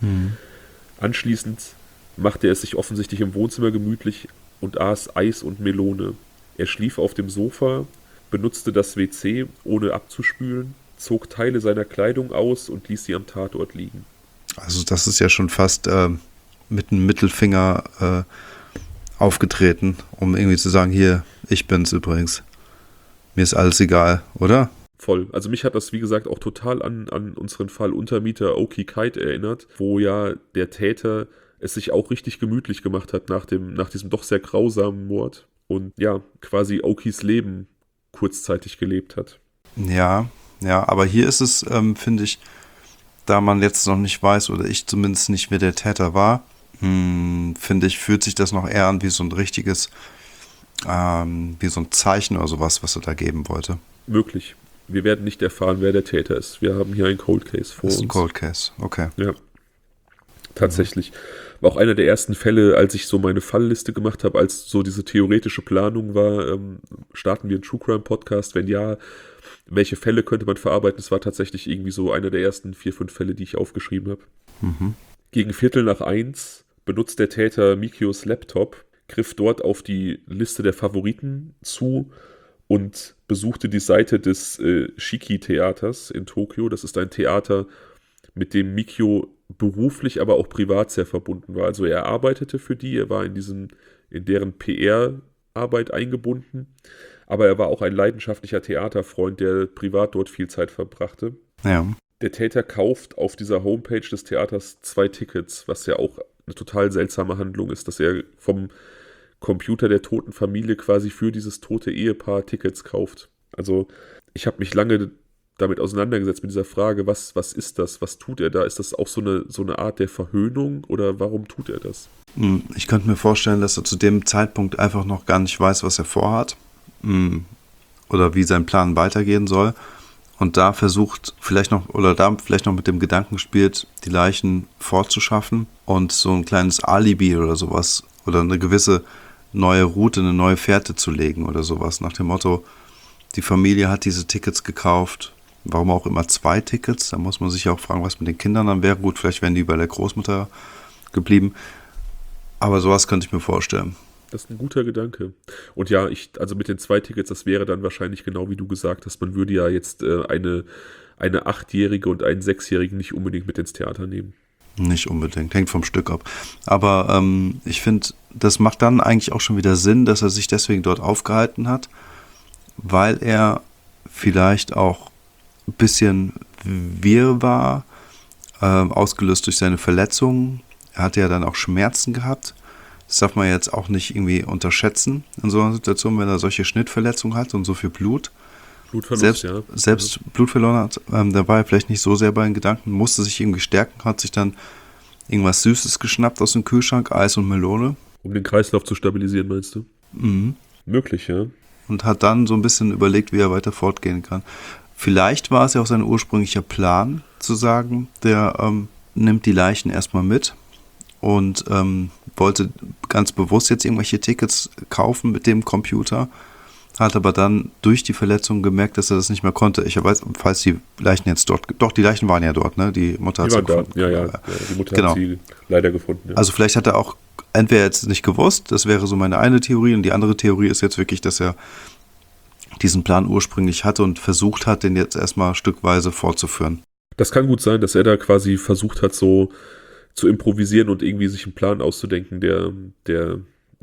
Anschließend machte er es sich offensichtlich im Wohnzimmer gemütlich und aß Eis und Melone. Er schlief auf dem Sofa, benutzte das WC, ohne abzuspülen, zog Teile seiner Kleidung aus und ließ sie am Tatort liegen. Also das ist ja schon fast mit dem Mittelfinger aufgetreten, um irgendwie zu sagen, hier, ich bin's übrigens. Mir ist alles egal, oder? Voll. Also mich hat das, wie gesagt, auch total an unseren Fall Untermieter Oki Kite erinnert, wo ja der Täter es sich auch richtig gemütlich gemacht hat nach diesem doch sehr grausamen Mord und ja, quasi Okis Leben kurzzeitig gelebt hat. Ja, aber hier ist es, finde ich, da man jetzt noch nicht weiß, oder ich zumindest nicht, wer der Täter war, finde ich, fühlt sich das noch eher an wie so ein richtiges, wie so ein Zeichen oder sowas, was er da geben wollte. Möglich. Wir werden nicht erfahren, wer der Täter ist. Wir haben hier ein Cold Case vor uns. Das ist ein Cold Case, okay. Ja, tatsächlich. War auch einer der ersten Fälle, als ich so meine Fallliste gemacht habe, als so diese theoretische Planung war, starten wir einen True Crime Podcast? Wenn ja, welche Fälle könnte man verarbeiten? Das war tatsächlich irgendwie so einer der ersten 4, 5 Fälle, die ich aufgeschrieben habe. Gegen 1:45 benutzt der Täter Mikios Laptop, griff dort auf die Liste der Favoriten zu und besuchte die Seite des Shiki-Theaters in Tokio. Das ist ein Theater, mit dem Mikio beruflich, aber auch privat sehr verbunden war. Also er arbeitete für die, er war in deren PR-Arbeit eingebunden, aber er war auch ein leidenschaftlicher Theaterfreund, der privat dort viel Zeit verbrachte. Ja. Der Täter kauft auf dieser Homepage des Theaters 2 Tickets, was ja auch eine total seltsame Handlung ist, dass er vom Computer der toten Familie quasi für dieses tote Ehepaar Tickets kauft. Also ich habe mich lange damit auseinandergesetzt mit dieser Frage, was ist das, was tut er da? Ist das auch so eine Art der Verhöhnung oder warum tut er das? Ich könnte mir vorstellen, dass er zu dem Zeitpunkt einfach noch gar nicht weiß, was er vorhat oder wie sein Plan weitergehen soll und da versucht vielleicht noch mit dem Gedanken spielt, die Leichen fortzuschaffen und so ein kleines Alibi oder sowas oder eine gewisse neue Route, eine neue Fährte zu legen oder sowas nach dem Motto, die Familie hat diese Tickets gekauft, warum auch immer 2 Tickets, da muss man sich ja auch fragen, was mit den Kindern dann wäre, gut, vielleicht wären die bei der Großmutter geblieben, aber sowas könnte ich mir vorstellen. Das ist ein guter Gedanke. Und ja, also mit den 2 Tickets, das wäre dann wahrscheinlich genau wie du gesagt hast, man würde ja jetzt eine 8-Jährige und einen 6-Jährigen nicht unbedingt mit ins Theater nehmen. Nicht unbedingt, hängt vom Stück ab. Aber ich finde, das macht dann eigentlich auch schon wieder Sinn, dass er sich deswegen dort aufgehalten hat, weil er vielleicht auch ein bisschen wirr war, ausgelöst durch seine Verletzungen. Er hatte ja dann auch Schmerzen gehabt. Das darf man jetzt auch nicht irgendwie unterschätzen in so einer Situation, wenn er solche Schnittverletzungen hat und so viel Blut. Blutverlust, Selbst Blut verloren hat, da war er vielleicht nicht so sehr bei den Gedanken, musste sich irgendwie stärken, hat sich dann irgendwas Süßes geschnappt aus dem Kühlschrank, Eis und Melone. Um den Kreislauf zu stabilisieren, meinst du? Mhm. Möglich, ja. Und hat dann so ein bisschen überlegt, wie er weiter fortgehen kann. Vielleicht war es ja auch sein ursprünglicher Plan, zu sagen, der nimmt die Leichen erstmal mit und wollte ganz bewusst jetzt irgendwelche Tickets kaufen mit dem Computer, hat aber dann durch die Verletzung gemerkt, dass er das nicht mehr konnte. Ich weiß, falls die Leichen jetzt dort, doch, die Leichen waren ja dort, ne? Die Mutter hat sie gefunden. Ja, die Mutter hat sie leider gefunden. Ja. Also vielleicht hat er auch entweder jetzt nicht gewusst, das wäre so meine eine Theorie, und die andere Theorie ist jetzt wirklich, dass er diesen Plan ursprünglich hatte und versucht hat, den jetzt erstmal stückweise fortzuführen. Das kann gut sein, dass er da quasi versucht hat, so zu improvisieren und irgendwie sich einen Plan auszudenken, der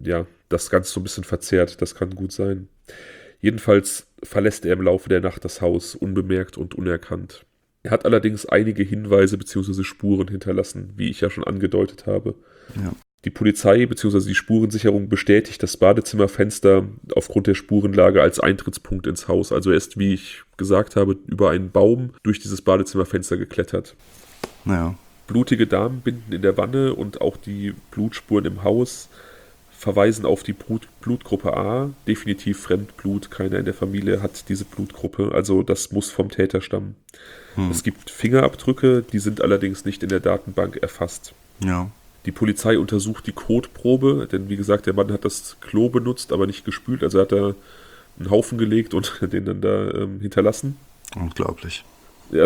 das Ganze so ein bisschen verzerrt. Das kann gut sein. Jedenfalls verlässt er im Laufe der Nacht das Haus unbemerkt und unerkannt. Er hat allerdings einige Hinweise bzw. Spuren hinterlassen, wie ich ja schon angedeutet habe. Ja. Die Polizei bzw. die Spurensicherung bestätigt das Badezimmerfenster aufgrund der Spurenlage als Eintrittspunkt ins Haus. Also er ist, wie ich gesagt habe, über einen Baum durch dieses Badezimmerfenster geklettert. Ja. Blutige Damenbinden in der Wanne und auch die Blutspuren im Haus verweisen auf die Blutgruppe A. Definitiv Fremdblut, keiner in der Familie hat diese Blutgruppe, also das muss vom Täter stammen. Es gibt Fingerabdrücke, die sind allerdings nicht in der Datenbank erfasst. Ja. Die Polizei untersucht die Kotprobe, denn wie gesagt, der Mann hat das Klo benutzt, aber nicht gespült, also hat er einen Haufen gelegt und den dann da hinterlassen. Unglaublich. Ja,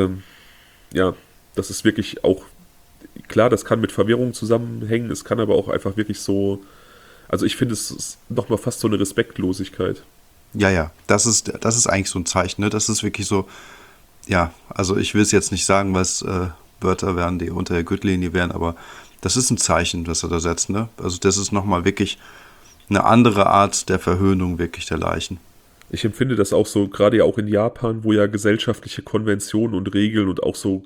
das ist wirklich auch, klar, das kann mit Verwirrung zusammenhängen, es kann aber auch einfach wirklich so, also ich finde, es ist nochmal fast so eine Respektlosigkeit. Ja, das ist eigentlich so ein Zeichen, ne? Das ist wirklich so, ja, also ich will es jetzt nicht sagen, weil es Wörter wären, die unter der Gürtellinie wären, aber das ist ein Zeichen, das er da setzt, ne? Also das ist nochmal wirklich eine andere Art der Verhöhnung wirklich der Leichen. Ich empfinde das auch so, gerade ja auch in Japan, wo ja gesellschaftliche Konventionen und Regeln und auch so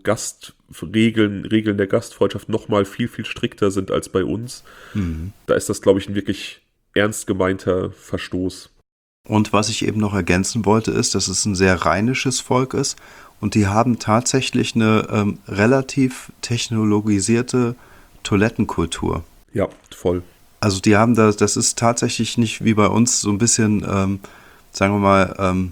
Regeln der Gastfreundschaft nochmal viel, viel strikter sind als bei uns. Da ist das, glaube ich, ein wirklich ernst gemeinter Verstoß. Und was ich eben noch ergänzen wollte, ist, dass es ein sehr rheinisches Volk ist und die haben tatsächlich eine relativ technologisierte Toilettenkultur. Ja, voll. Also die haben das ist tatsächlich nicht wie bei uns so ein bisschen sagen wir mal,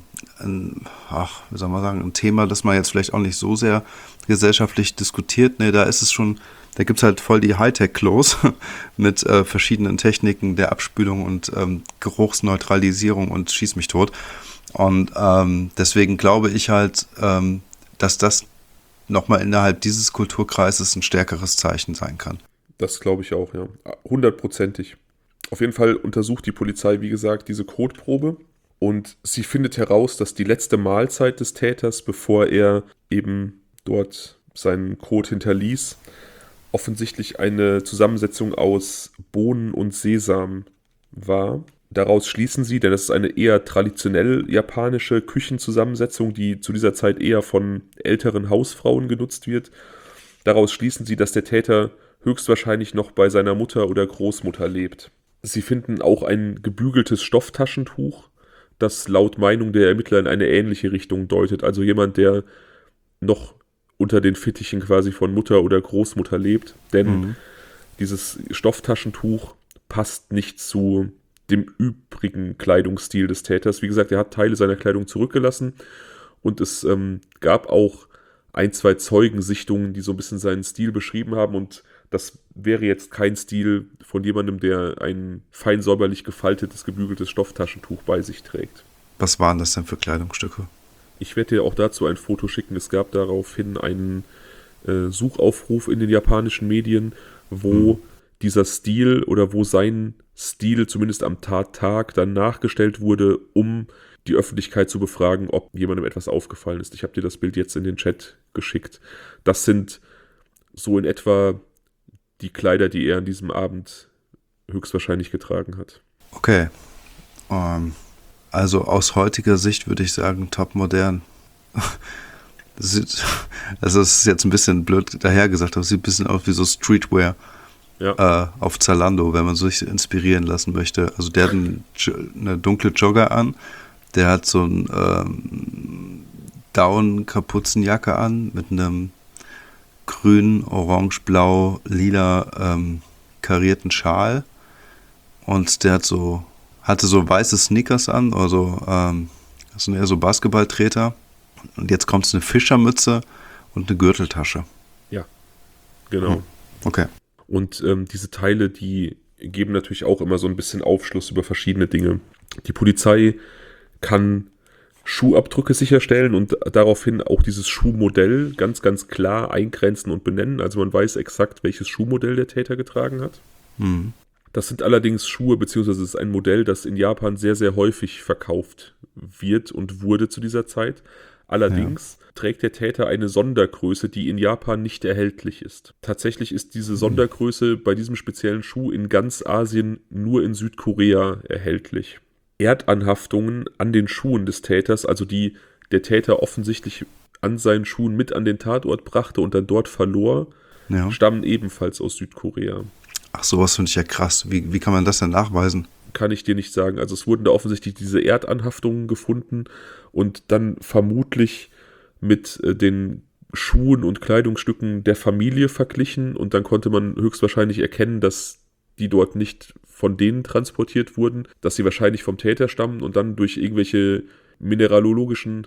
wie soll man sagen, ein Thema, das man jetzt vielleicht auch nicht so sehr gesellschaftlich diskutiert. Ne, da ist es schon, da gibt es halt voll die Hightech-Klos mit verschiedenen Techniken der Abspülung und Geruchsneutralisierung und schieß mich tot. Und deswegen glaube ich halt, dass das nochmal innerhalb dieses Kulturkreises ein stärkeres Zeichen sein kann. Das glaube ich auch, ja. 100%ig. Auf jeden Fall untersucht die Polizei, wie gesagt, diese Kotprobe. Und sie findet heraus, dass die letzte Mahlzeit des Täters, bevor er eben dort seinen Kot hinterließ, offensichtlich eine Zusammensetzung aus Bohnen und Sesam war. Daraus schließen sie, denn das ist eine eher traditionell japanische Küchenzusammensetzung, die zu dieser Zeit eher von älteren Hausfrauen genutzt wird. Daraus schließen sie, dass der Täter höchstwahrscheinlich noch bei seiner Mutter oder Großmutter lebt. Sie finden auch ein gebügeltes Stofftaschentuch, das laut Meinung der Ermittler in eine ähnliche Richtung deutet. Also jemand, der noch unter den Fittichen quasi von Mutter oder Großmutter lebt. Denn dieses Stofftaschentuch passt nicht zu dem übrigen Kleidungsstil des Täters. Wie gesagt, er hat Teile seiner Kleidung zurückgelassen Und es gab auch ein, zwei Zeugensichtungen, die so ein bisschen seinen Stil beschrieben haben. Und das wäre jetzt kein Stil von jemandem, der ein fein säuberlich gefaltetes, gebügeltes Stofftaschentuch bei sich trägt. Was waren das denn für Kleidungsstücke? Ich werde dir auch dazu ein Foto schicken. Es gab daraufhin einen Suchaufruf in den japanischen Medien, wo dieser Stil oder wo sein Stil zumindest am Tattag dann nachgestellt wurde, um die Öffentlichkeit zu befragen, ob jemandem etwas aufgefallen ist. Ich habe dir das Bild jetzt in den Chat geschickt. Das sind so in etwa die Kleider, die er an diesem Abend höchstwahrscheinlich getragen hat. Okay. Also aus heutiger Sicht würde ich sagen, top modern. Also es ist jetzt ein bisschen blöd dahergesagt, aber es sieht ein bisschen aus wie so Streetwear auf Zalando, wenn man sich inspirieren lassen möchte. Also der hat eine dunkle Jogger an, der hat so ein Down-Kapuzenjacke an mit einem grün, orange, blau, lila karierten Schal und der hatte so weiße Sneakers an, also das sind eher so Basketballtreter. Und jetzt kommt eine Fischermütze und eine Gürteltasche. Ja, genau. Okay. Und diese Teile, die geben natürlich auch immer so ein bisschen Aufschluss über verschiedene Dinge. Die Polizei kann Schuhabdrücke sicherstellen und daraufhin auch dieses Schuhmodell ganz, ganz klar eingrenzen und benennen. Also man weiß exakt, welches Schuhmodell der Täter getragen hat. Mhm. Das sind allerdings Schuhe, beziehungsweise es ist ein Modell, das in Japan sehr, sehr häufig verkauft wird und wurde zu dieser Zeit. Allerdings trägt der Täter eine Sondergröße, die in Japan nicht erhältlich ist. Tatsächlich ist diese Sondergröße bei diesem speziellen Schuh in ganz Asien nur in Südkorea erhältlich. Erdanhaftungen an den Schuhen des Täters, also die der Täter offensichtlich an seinen Schuhen mit an den Tatort brachte und dann dort verlor, stammen ebenfalls aus Südkorea. Ach, sowas finde ich ja krass. Wie kann man das denn nachweisen? Kann ich dir nicht sagen. Also es wurden da offensichtlich diese Erdanhaftungen gefunden und dann vermutlich mit den Schuhen und Kleidungsstücken der Familie verglichen und dann konnte man höchstwahrscheinlich erkennen, dass die dort nicht von denen transportiert wurden, dass sie wahrscheinlich vom Täter stammen und dann durch irgendwelche mineralologischen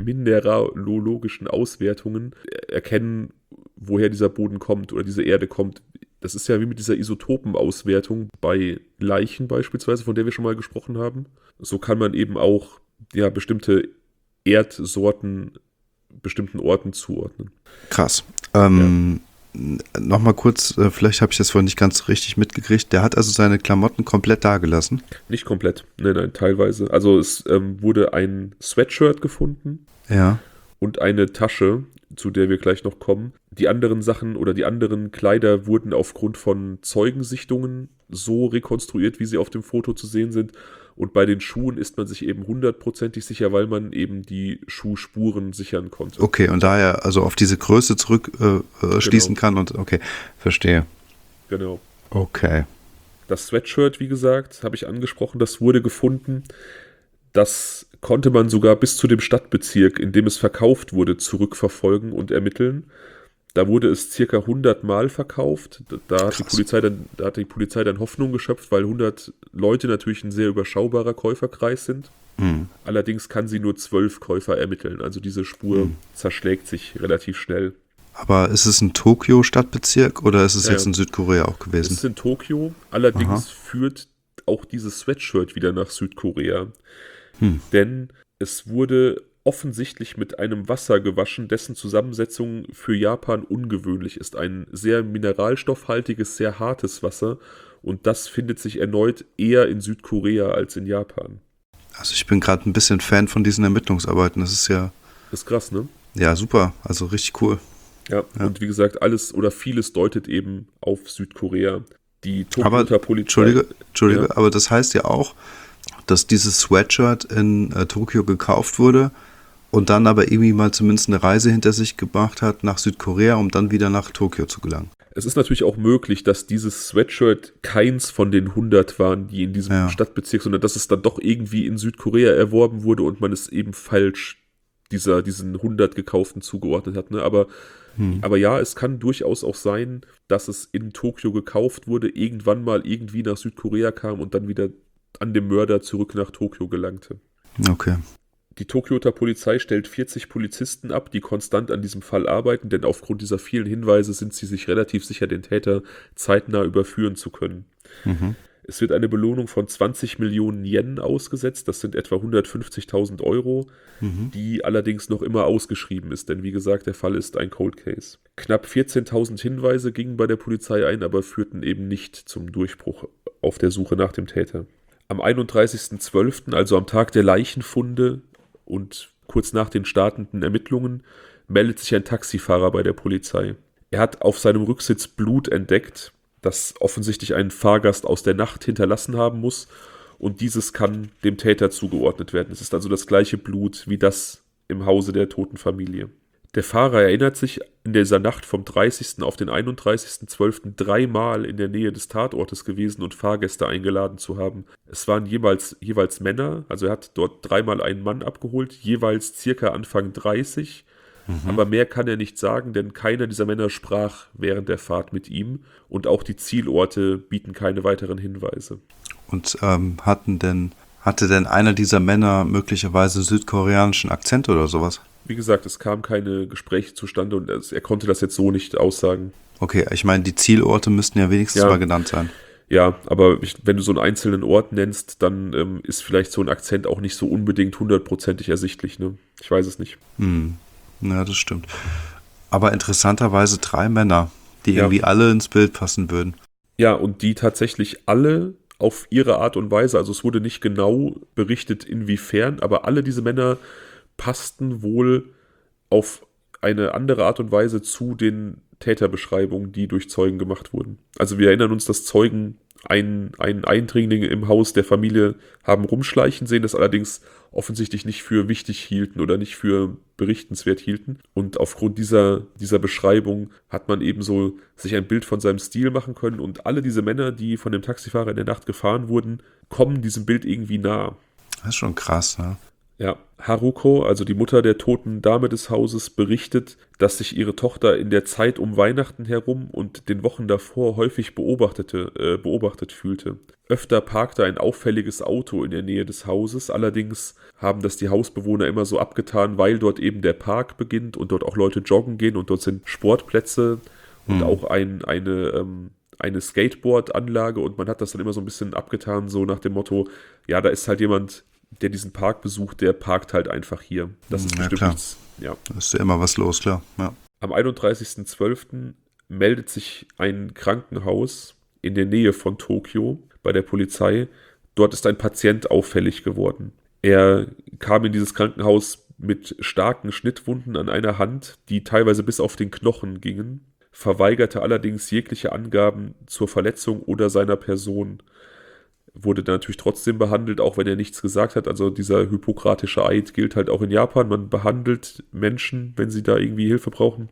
Auswertungen erkennen, woher dieser Boden kommt oder diese Erde kommt. Das ist ja wie mit dieser Isotopenauswertung bei Leichen beispielsweise, von der wir schon mal gesprochen haben. So kann man eben auch bestimmte Erdsorten bestimmten Orten zuordnen. Krass. Nochmal kurz, vielleicht habe ich das vorhin nicht ganz richtig mitgekriegt. Der hat also seine Klamotten komplett dagelassen? Nicht komplett, nein, teilweise. Also es wurde ein Sweatshirt gefunden und eine Tasche, zu der wir gleich noch kommen. Die anderen Sachen oder die anderen Kleider wurden aufgrund von Zeugensichtungen so rekonstruiert, wie sie auf dem Foto zu sehen sind. Und bei den Schuhen ist man sich eben 100% sicher, weil man eben die Schuhspuren sichern konnte. Okay, und daher also auf diese Größe zurück schließen kann und okay, verstehe. Genau. Okay. Das Sweatshirt, wie gesagt, habe ich angesprochen, das wurde gefunden. Das konnte man sogar bis zu dem Stadtbezirk, in dem es verkauft wurde, zurückverfolgen und ermitteln. Da wurde es circa 100 Mal verkauft. Da hat die Polizei dann Hoffnung geschöpft, weil 100 Leute natürlich ein sehr überschaubarer Käuferkreis sind. Mhm. Allerdings kann sie nur 12 Käufer ermitteln. Also diese Spur zerschlägt sich relativ schnell. Aber ist es ein Tokio-Stadtbezirk oder ist es jetzt in Südkorea auch gewesen? Es ist in Tokio. Allerdings führt auch dieses Sweatshirt wieder nach Südkorea. Denn es wurde offensichtlich mit einem Wasser gewaschen, dessen Zusammensetzung für Japan ungewöhnlich ist. Ein sehr mineralstoffhaltiges, sehr hartes Wasser. Und das findet sich erneut eher in Südkorea als in Japan. Also ich bin gerade ein bisschen Fan von diesen Ermittlungsarbeiten. Das ist ja... Das ist krass, ne? Ja, super. Also richtig cool. Ja, und wie gesagt, alles oder vieles deutet eben auf Südkorea. Die Tokioter Polizei... Entschuldige, aber das heißt ja auch, dass dieses Sweatshirt in Tokio gekauft wurde und dann aber irgendwie mal zumindest eine Reise hinter sich gebracht hat nach Südkorea, um dann wieder nach Tokio zu gelangen. Es ist natürlich auch möglich, dass dieses Sweatshirt keins von den 100 waren, die in diesem Stadtbezirk, sondern dass es dann doch irgendwie in Südkorea erworben wurde und man es eben falsch diesen 100 gekauften zugeordnet hat. Ne? Aber ja, es kann durchaus auch sein, dass es in Tokio gekauft wurde, irgendwann mal irgendwie nach Südkorea kam und dann wieder an dem Mörder zurück nach Tokio gelangte. Okay. Die Tokioter Polizei stellt 40 Polizisten ab, die konstant an diesem Fall arbeiten, denn aufgrund dieser vielen Hinweise sind sie sich relativ sicher, den Täter zeitnah überführen zu können. Mhm. Es wird eine Belohnung von 20 Millionen Yen ausgesetzt, das sind etwa 150.000 Euro, die allerdings noch immer ausgeschrieben ist, denn wie gesagt, der Fall ist ein Cold Case. Knapp 14.000 Hinweise gingen bei der Polizei ein, aber führten eben nicht zum Durchbruch auf der Suche nach dem Täter. Am 31.12., also am Tag der Leichenfunde und kurz nach den startenden Ermittlungen, meldet sich ein Taxifahrer bei der Polizei. Er hat auf seinem Rücksitz Blut entdeckt, das offensichtlich ein Fahrgast aus der Nacht hinterlassen haben muss, und dieses kann dem Täter zugeordnet werden. Es ist also das gleiche Blut wie das im Hause der toten Familie. Der Fahrer erinnert sich in dieser Nacht vom 30. auf den 31.12. dreimal in der Nähe des Tatortes gewesen und Fahrgäste eingeladen zu haben. Es waren jeweils Männer, also er hat dort dreimal einen Mann abgeholt, jeweils circa Anfang 30. Aber mehr kann er nicht sagen, denn keiner dieser Männer sprach während der Fahrt mit ihm und auch die Zielorte bieten keine weiteren Hinweise. Und hatte denn einer dieser Männer möglicherweise südkoreanischen Akzent oder sowas? Wie gesagt, es kam keine Gespräche zustande und er konnte das jetzt so nicht aussagen. Okay, ich meine, die Zielorte müssten ja wenigstens mal genannt sein. Ja, aber wenn du so einen einzelnen Ort nennst, dann ist vielleicht so ein Akzent auch nicht so unbedingt hundertprozentig ersichtlich, ne? Ich weiß es nicht. Ja, das stimmt. Aber interessanterweise 3 Männer, die irgendwie alle ins Bild passen würden. Ja, und die tatsächlich alle auf ihre Art und Weise, also es wurde nicht genau berichtet, inwiefern, aber alle diese Männer passten wohl auf eine andere Art und Weise zu den Täterbeschreibungen, die durch Zeugen gemacht wurden. Also wir erinnern uns, dass Zeugen einen Eindringling im Haus der Familie haben rumschleichen sehen, das allerdings offensichtlich nicht für wichtig hielten oder nicht für berichtenswert hielten. Und aufgrund dieser Beschreibung hat man ebenso sich ein Bild von seinem Stil machen können. Und alle diese Männer, die von dem Taxifahrer in der Nacht gefahren wurden, kommen diesem Bild irgendwie nah. Das ist schon krass, ne? Ja, Haruko, also die Mutter der toten Dame des Hauses, berichtet, dass sich ihre Tochter in der Zeit um Weihnachten herum und den Wochen davor häufig beobachtet fühlte. Öfter parkte ein auffälliges Auto in der Nähe des Hauses, allerdings haben das die Hausbewohner immer so abgetan, weil dort eben der Park beginnt und dort auch Leute joggen gehen und dort sind Sportplätze und auch eine Skateboard-Anlage und man hat das dann immer so ein bisschen abgetan, so nach dem Motto, ja, da ist halt jemand, der diesen Park besucht, der parkt halt einfach hier. Das ist bestimmt nichts. Ja. Da ist ja immer was los, klar. Ja. Am 31.12. meldet sich ein Krankenhaus in der Nähe von Tokio bei der Polizei. Dort ist ein Patient auffällig geworden. Er kam in dieses Krankenhaus mit starken Schnittwunden an einer Hand, die teilweise bis auf den Knochen gingen, verweigerte allerdings jegliche Angaben zur Verletzung oder seiner Person. Wurde natürlich trotzdem behandelt, auch wenn er nichts gesagt hat. Also dieser hippokratische Eid gilt halt auch in Japan. Man behandelt Menschen, wenn sie da irgendwie Hilfe brauchen.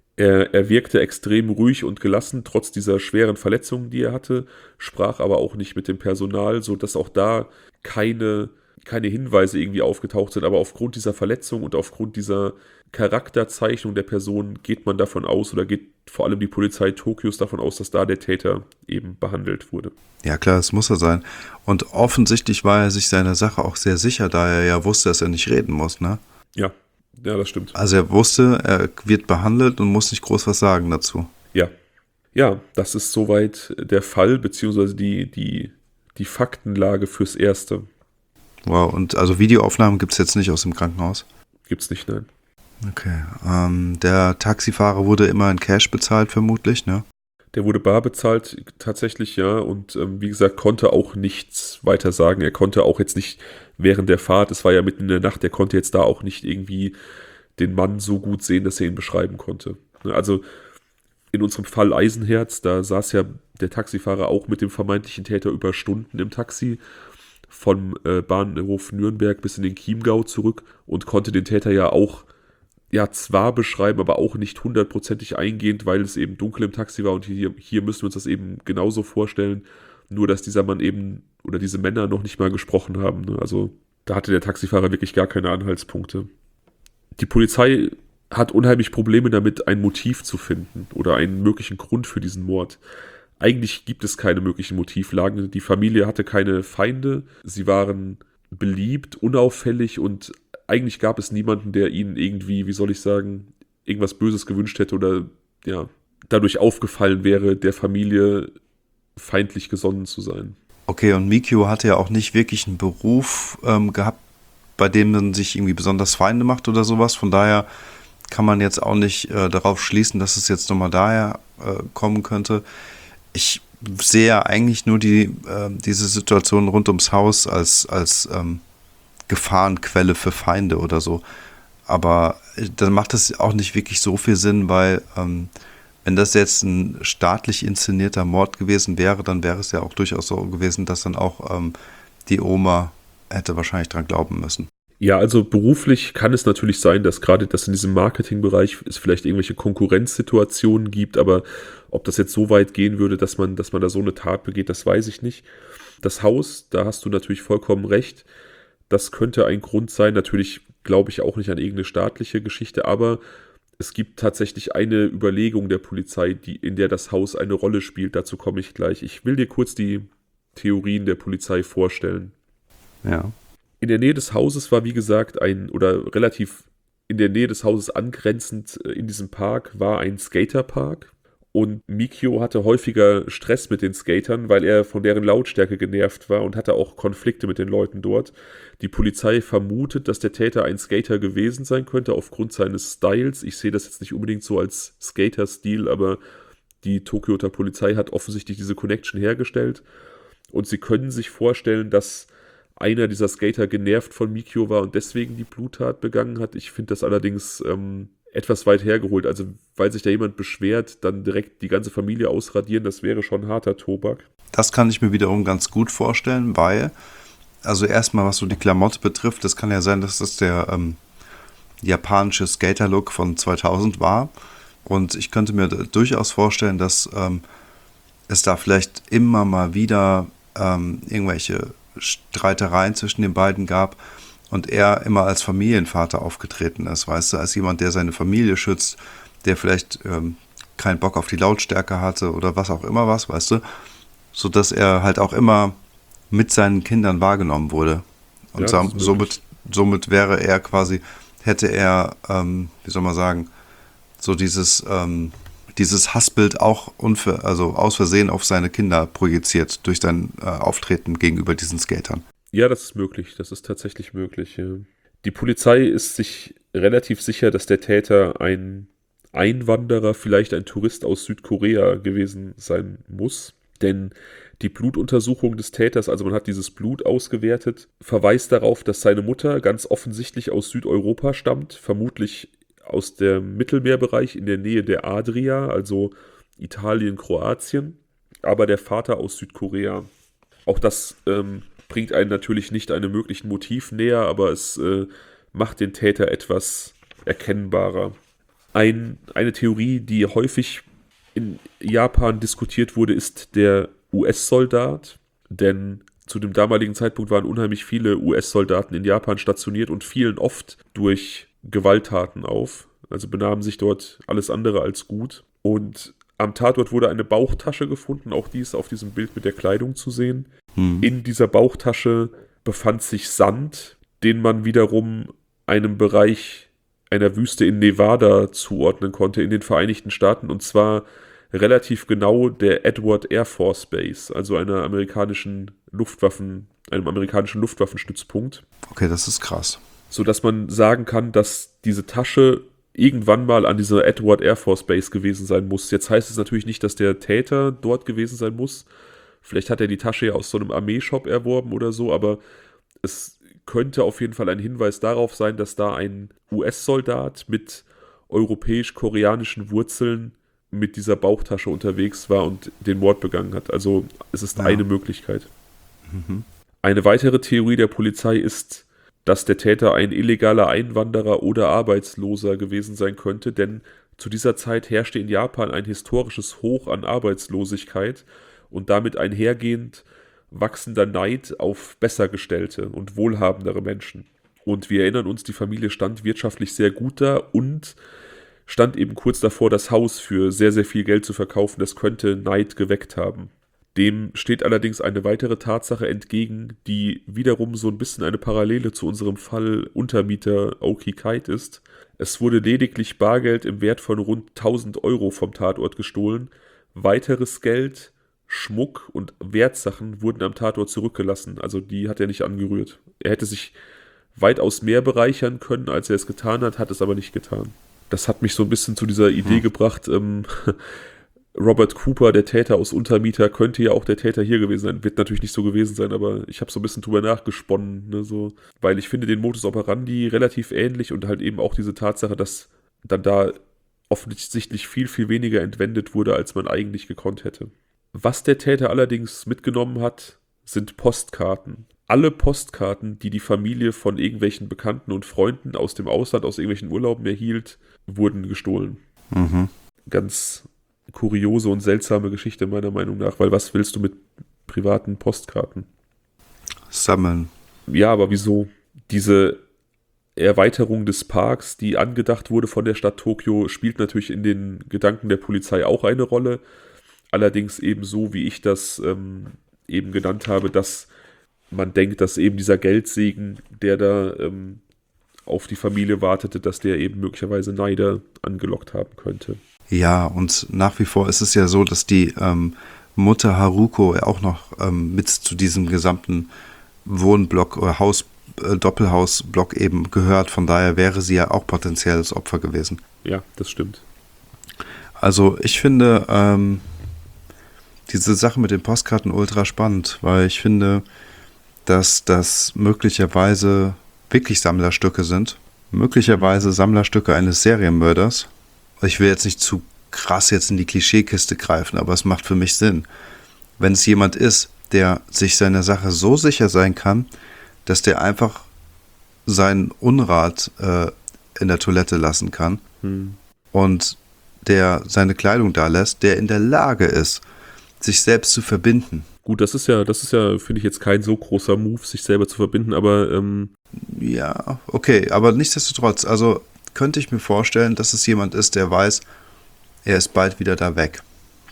Er wirkte extrem ruhig und gelassen, trotz dieser schweren Verletzungen, die er hatte, sprach aber auch nicht mit dem Personal, sodass auch da keine Hinweise irgendwie aufgetaucht sind. Aber aufgrund dieser Verletzung und aufgrund dieser Charakterzeichnung der Person geht man davon aus, oder geht vor allem die Polizei Tokios davon aus, dass da der Täter eben behandelt wurde. Ja klar, das muss er sein. Und offensichtlich war er sich seiner Sache auch sehr sicher, da er ja wusste, dass er nicht reden muss, ne? Ja, das stimmt. Also er wusste, er wird behandelt und muss nicht groß was sagen dazu. Ja, das ist soweit der Fall, beziehungsweise die Faktenlage fürs Erste. Wow, und also Videoaufnahmen gibt es jetzt nicht aus dem Krankenhaus? Gibt's nicht, nein. Okay, der Taxifahrer wurde immer in Cash bezahlt vermutlich, ne? Der wurde bar bezahlt, tatsächlich, ja, und wie gesagt, konnte auch nichts weiter sagen. Er konnte auch jetzt nicht während der Fahrt, es war ja mitten in der Nacht, er konnte jetzt da auch nicht irgendwie den Mann so gut sehen, dass er ihn beschreiben konnte. Also in unserem Fall Eisenherz, da saß ja der Taxifahrer auch mit dem vermeintlichen Täter über Stunden im Taxi vom Bahnhof Nürnberg bis in den Chiemgau zurück und konnte den Täter ja auch zwar beschreiben, aber auch nicht hundertprozentig eingehend, weil es eben dunkel im Taxi war und hier müssen wir uns das eben genauso vorstellen, nur dass dieser Mann eben oder diese Männer noch nicht mal gesprochen haben. Ne? Also da hatte der Taxifahrer wirklich gar keine Anhaltspunkte. Die Polizei hat unheimlich Probleme damit, ein Motiv zu finden oder einen möglichen Grund für diesen Mord. Eigentlich gibt es keine möglichen Motivlagen. Die Familie hatte keine Feinde. Sie waren beliebt, unauffällig und eigentlich gab es niemanden, der ihnen irgendwie, wie soll ich sagen, irgendwas Böses gewünscht hätte oder ja, dadurch aufgefallen wäre, der Familie feindlich gesonnen zu sein. Okay, und Mikio hatte ja auch nicht wirklich einen Beruf gehabt, bei dem man sich irgendwie besonders Feinde macht oder sowas. Von daher kann man jetzt auch nicht darauf schließen, dass es jetzt nochmal daher kommen könnte. Ich sehe ja eigentlich nur diese Situation rund ums Haus als Gefahrenquelle für Feinde oder so. Aber dann macht das auch nicht wirklich so viel Sinn, weil wenn das jetzt ein staatlich inszenierter Mord gewesen wäre, dann wäre es ja auch durchaus so gewesen, dass dann auch die Oma hätte wahrscheinlich dran glauben müssen. Ja, also beruflich kann es natürlich sein, dass gerade das in diesem Marketingbereich es vielleicht irgendwelche Konkurrenzsituationen gibt, aber ob das jetzt so weit gehen würde, dass man da so eine Tat begeht, das weiß ich nicht. Das Haus, da hast du natürlich vollkommen recht. Das könnte ein Grund sein. Natürlich glaube ich auch nicht an irgendeine staatliche Geschichte, aber es gibt tatsächlich eine Überlegung der Polizei, in der das Haus eine Rolle spielt. Dazu komme ich gleich. Ich will dir kurz die Theorien der Polizei vorstellen. Ja. In der Nähe des Hauses war, wie gesagt, oder relativ in der Nähe des Hauses angrenzend in diesem Park war ein Skaterpark. Und Mikio hatte häufiger Stress mit den Skatern, weil er von deren Lautstärke genervt war und hatte auch Konflikte mit den Leuten dort. Die Polizei vermutet, dass der Täter ein Skater gewesen sein könnte aufgrund seines Styles. Ich sehe das jetzt nicht unbedingt so als Skater-Stil, aber die Tokioter Polizei hat offensichtlich diese Connection hergestellt. Und sie können sich vorstellen, dass einer dieser Skater genervt von Mikio war und deswegen die Bluttat begangen hat. Ich finde das allerdings etwas weit hergeholt. Also, weil sich da jemand beschwert, dann direkt die ganze Familie ausradieren, das wäre schon harter Tobak. Das kann ich mir wiederum ganz gut vorstellen, weil, also erstmal, was so die Klamotte betrifft, das kann ja sein, dass das der japanische Skater-Look von 2000 war. Und ich könnte mir durchaus vorstellen, dass es da vielleicht immer mal wieder irgendwelche Streitereien zwischen den beiden gab und er immer als Familienvater aufgetreten ist, weißt du, als jemand, der seine Familie schützt, der vielleicht keinen Bock auf die Lautstärke hatte oder was auch immer was, weißt du, sodass er halt auch immer mit seinen Kindern wahrgenommen wurde. Und Ja, somit wäre er quasi, hätte er, wie soll man sagen, so dieses Hassbild auch aus Versehen auf seine Kinder projiziert durch sein Auftreten gegenüber diesen Skatern. Ja, das ist möglich. Das ist tatsächlich möglich. Ja. Die Polizei ist sich relativ sicher, dass der Täter ein Einwanderer, vielleicht ein Tourist aus Südkorea gewesen sein muss. Denn die Blutuntersuchung des Täters, also man hat dieses Blut ausgewertet, verweist darauf, dass seine Mutter ganz offensichtlich aus Südeuropa stammt, vermutlich aus dem Mittelmeerbereich in der Nähe der Adria, also Italien, Kroatien, aber der Vater aus Südkorea. Auch das bringt einen natürlich nicht einem möglichen Motiv näher, aber es macht den Täter etwas erkennbarer. Eine Theorie, die häufig in Japan diskutiert wurde, ist der US-Soldat, denn zu dem damaligen Zeitpunkt waren unheimlich viele US-Soldaten in Japan stationiert und fielen oft durch Gewalttaten auf, also benahmen sich dort alles andere als gut. Und am Tatort wurde eine Bauchtasche gefunden, auch die ist auf diesem Bild mit der Kleidung zu sehen. In dieser Bauchtasche befand sich Sand, den man wiederum einem Bereich einer Wüste in Nevada zuordnen konnte in den Vereinigten Staaten, und zwar relativ genau der Edward Air Force Base, also einem amerikanischen Luftwaffenstützpunkt. Okay, das ist krass. Sodass man sagen kann, dass diese Tasche irgendwann mal an dieser Edward Air Force Base gewesen sein muss. Jetzt heißt es natürlich nicht, dass der Täter dort gewesen sein muss. Vielleicht hat er die Tasche ja aus so einem Armeeshop erworben oder so, aber es könnte auf jeden Fall ein Hinweis darauf sein, dass da ein US-Soldat mit europäisch-koreanischen Wurzeln mit dieser Bauchtasche unterwegs war und den Mord begangen hat. Also es ist eine Möglichkeit. Eine weitere Theorie der Polizei ist, dass der Täter ein illegaler Einwanderer oder Arbeitsloser gewesen sein könnte, denn zu dieser Zeit herrschte in Japan ein historisches Hoch an Arbeitslosigkeit und damit einhergehend wachsender Neid auf Bessergestellte und wohlhabendere Menschen. Und wir erinnern uns, die Familie stand wirtschaftlich sehr gut da und stand eben kurz davor, das Haus für sehr, sehr viel Geld zu verkaufen. Das könnte Neid geweckt haben. Dem steht allerdings eine weitere Tatsache entgegen, die wiederum so ein bisschen eine Parallele zu unserem Fall Untermieter Aoki Kite ist. Es wurde lediglich Bargeld im Wert von rund 1000 Euro vom Tatort gestohlen. Weiteres Geld, Schmuck und Wertsachen wurden am Tatort zurückgelassen. Also die hat er nicht angerührt. Er hätte sich weitaus mehr bereichern können, als er es getan hat es aber nicht getan. Das hat mich so ein bisschen zu dieser Idee gebracht, Robert Cooper, der Täter aus Untermieter, könnte ja auch der Täter hier gewesen sein. Wird natürlich nicht so gewesen sein, aber ich habe so ein bisschen drüber nachgesponnen, ne, so. Weil ich finde den Modus operandi relativ ähnlich und halt eben auch diese Tatsache, dass dann da offensichtlich viel, viel weniger entwendet wurde, als man eigentlich gekonnt hätte. Was der Täter allerdings mitgenommen hat, sind Postkarten. Alle Postkarten, die die Familie von irgendwelchen Bekannten und Freunden aus dem Ausland, aus irgendwelchen Urlauben erhielt, wurden gestohlen. Mhm. Ganz kuriose und seltsame Geschichte meiner Meinung nach, weil was willst du mit privaten Postkarten? Sammeln. Ja, aber wieso? Diese Erweiterung des Parks, die angedacht wurde von der Stadt Tokio, spielt natürlich in den Gedanken der Polizei auch eine Rolle. Allerdings eben so, wie ich das eben genannt habe, dass man denkt, dass eben dieser Geldsegen, der da auf die Familie wartete, dass der eben möglicherweise Neider angelockt haben könnte. Ja, und nach wie vor ist es ja so, dass die Mutter Haruko auch noch mit zu diesem gesamten Wohnblock oder Doppelhausblock eben gehört. Von daher wäre sie ja auch potenzielles Opfer gewesen. Ja, das stimmt. Also ich finde diese Sache mit den Postkarten ultra spannend, weil ich finde, dass das möglicherweise wirklich Sammlerstücke sind. Möglicherweise Sammlerstücke eines Serienmörders. Ich will jetzt nicht zu krass jetzt in die Klischeekiste greifen, aber es macht für mich Sinn. Wenn es jemand ist, der sich seiner Sache so sicher sein kann, dass der einfach seinen Unrat in der Toilette lassen kann und der seine Kleidung da lässt, der in der Lage ist, sich selbst zu verbinden. Gut, das ist ja, finde ich, jetzt kein so großer Move, sich selber zu verbinden, aber ja, okay, aber nichtsdestotrotz, also könnte ich mir vorstellen, dass es jemand ist, der weiß, er ist bald wieder da weg.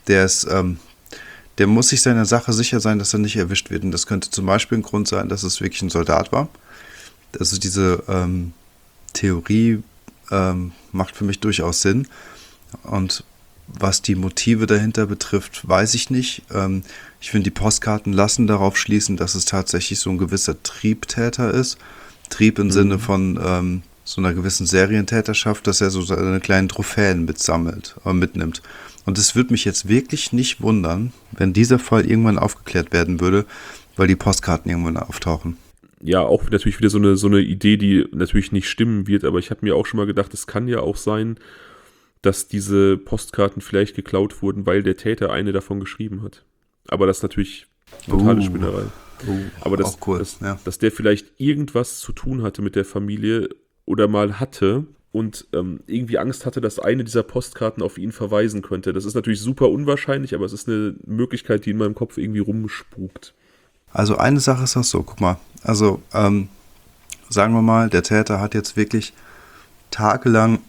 Der muss sich seiner Sache sicher sein, dass er nicht erwischt wird. Und das könnte zum Beispiel ein Grund sein, dass es wirklich ein Soldat war. Also diese Theorie macht für mich durchaus Sinn. Und was die Motive dahinter betrifft, weiß ich nicht. Ich finde, die Postkarten lassen darauf schließen, dass es tatsächlich so ein gewisser Triebtäter ist. Trieb im Sinne von so einer gewissen Serientäterschaft, dass er so seine kleinen Trophäen mitnimmt. Und es würde mich jetzt wirklich nicht wundern, wenn dieser Fall irgendwann aufgeklärt werden würde, weil die Postkarten irgendwann auftauchen. Ja, auch natürlich wieder so eine Idee, die natürlich nicht stimmen wird, aber ich habe mir auch schon mal gedacht, es kann ja auch sein, dass diese Postkarten vielleicht geklaut wurden, weil der Täter eine davon geschrieben hat. Aber das ist natürlich totale Spinnerei. Aber dass der vielleicht irgendwas zu tun hatte mit der Familie oder mal hatte und irgendwie Angst hatte, dass eine dieser Postkarten auf ihn verweisen könnte. Das ist natürlich super unwahrscheinlich, aber es ist eine Möglichkeit, die in meinem Kopf irgendwie rumspukt. Also eine Sache ist auch so, guck mal, also sagen wir mal, der Täter hat jetzt wirklich tagelang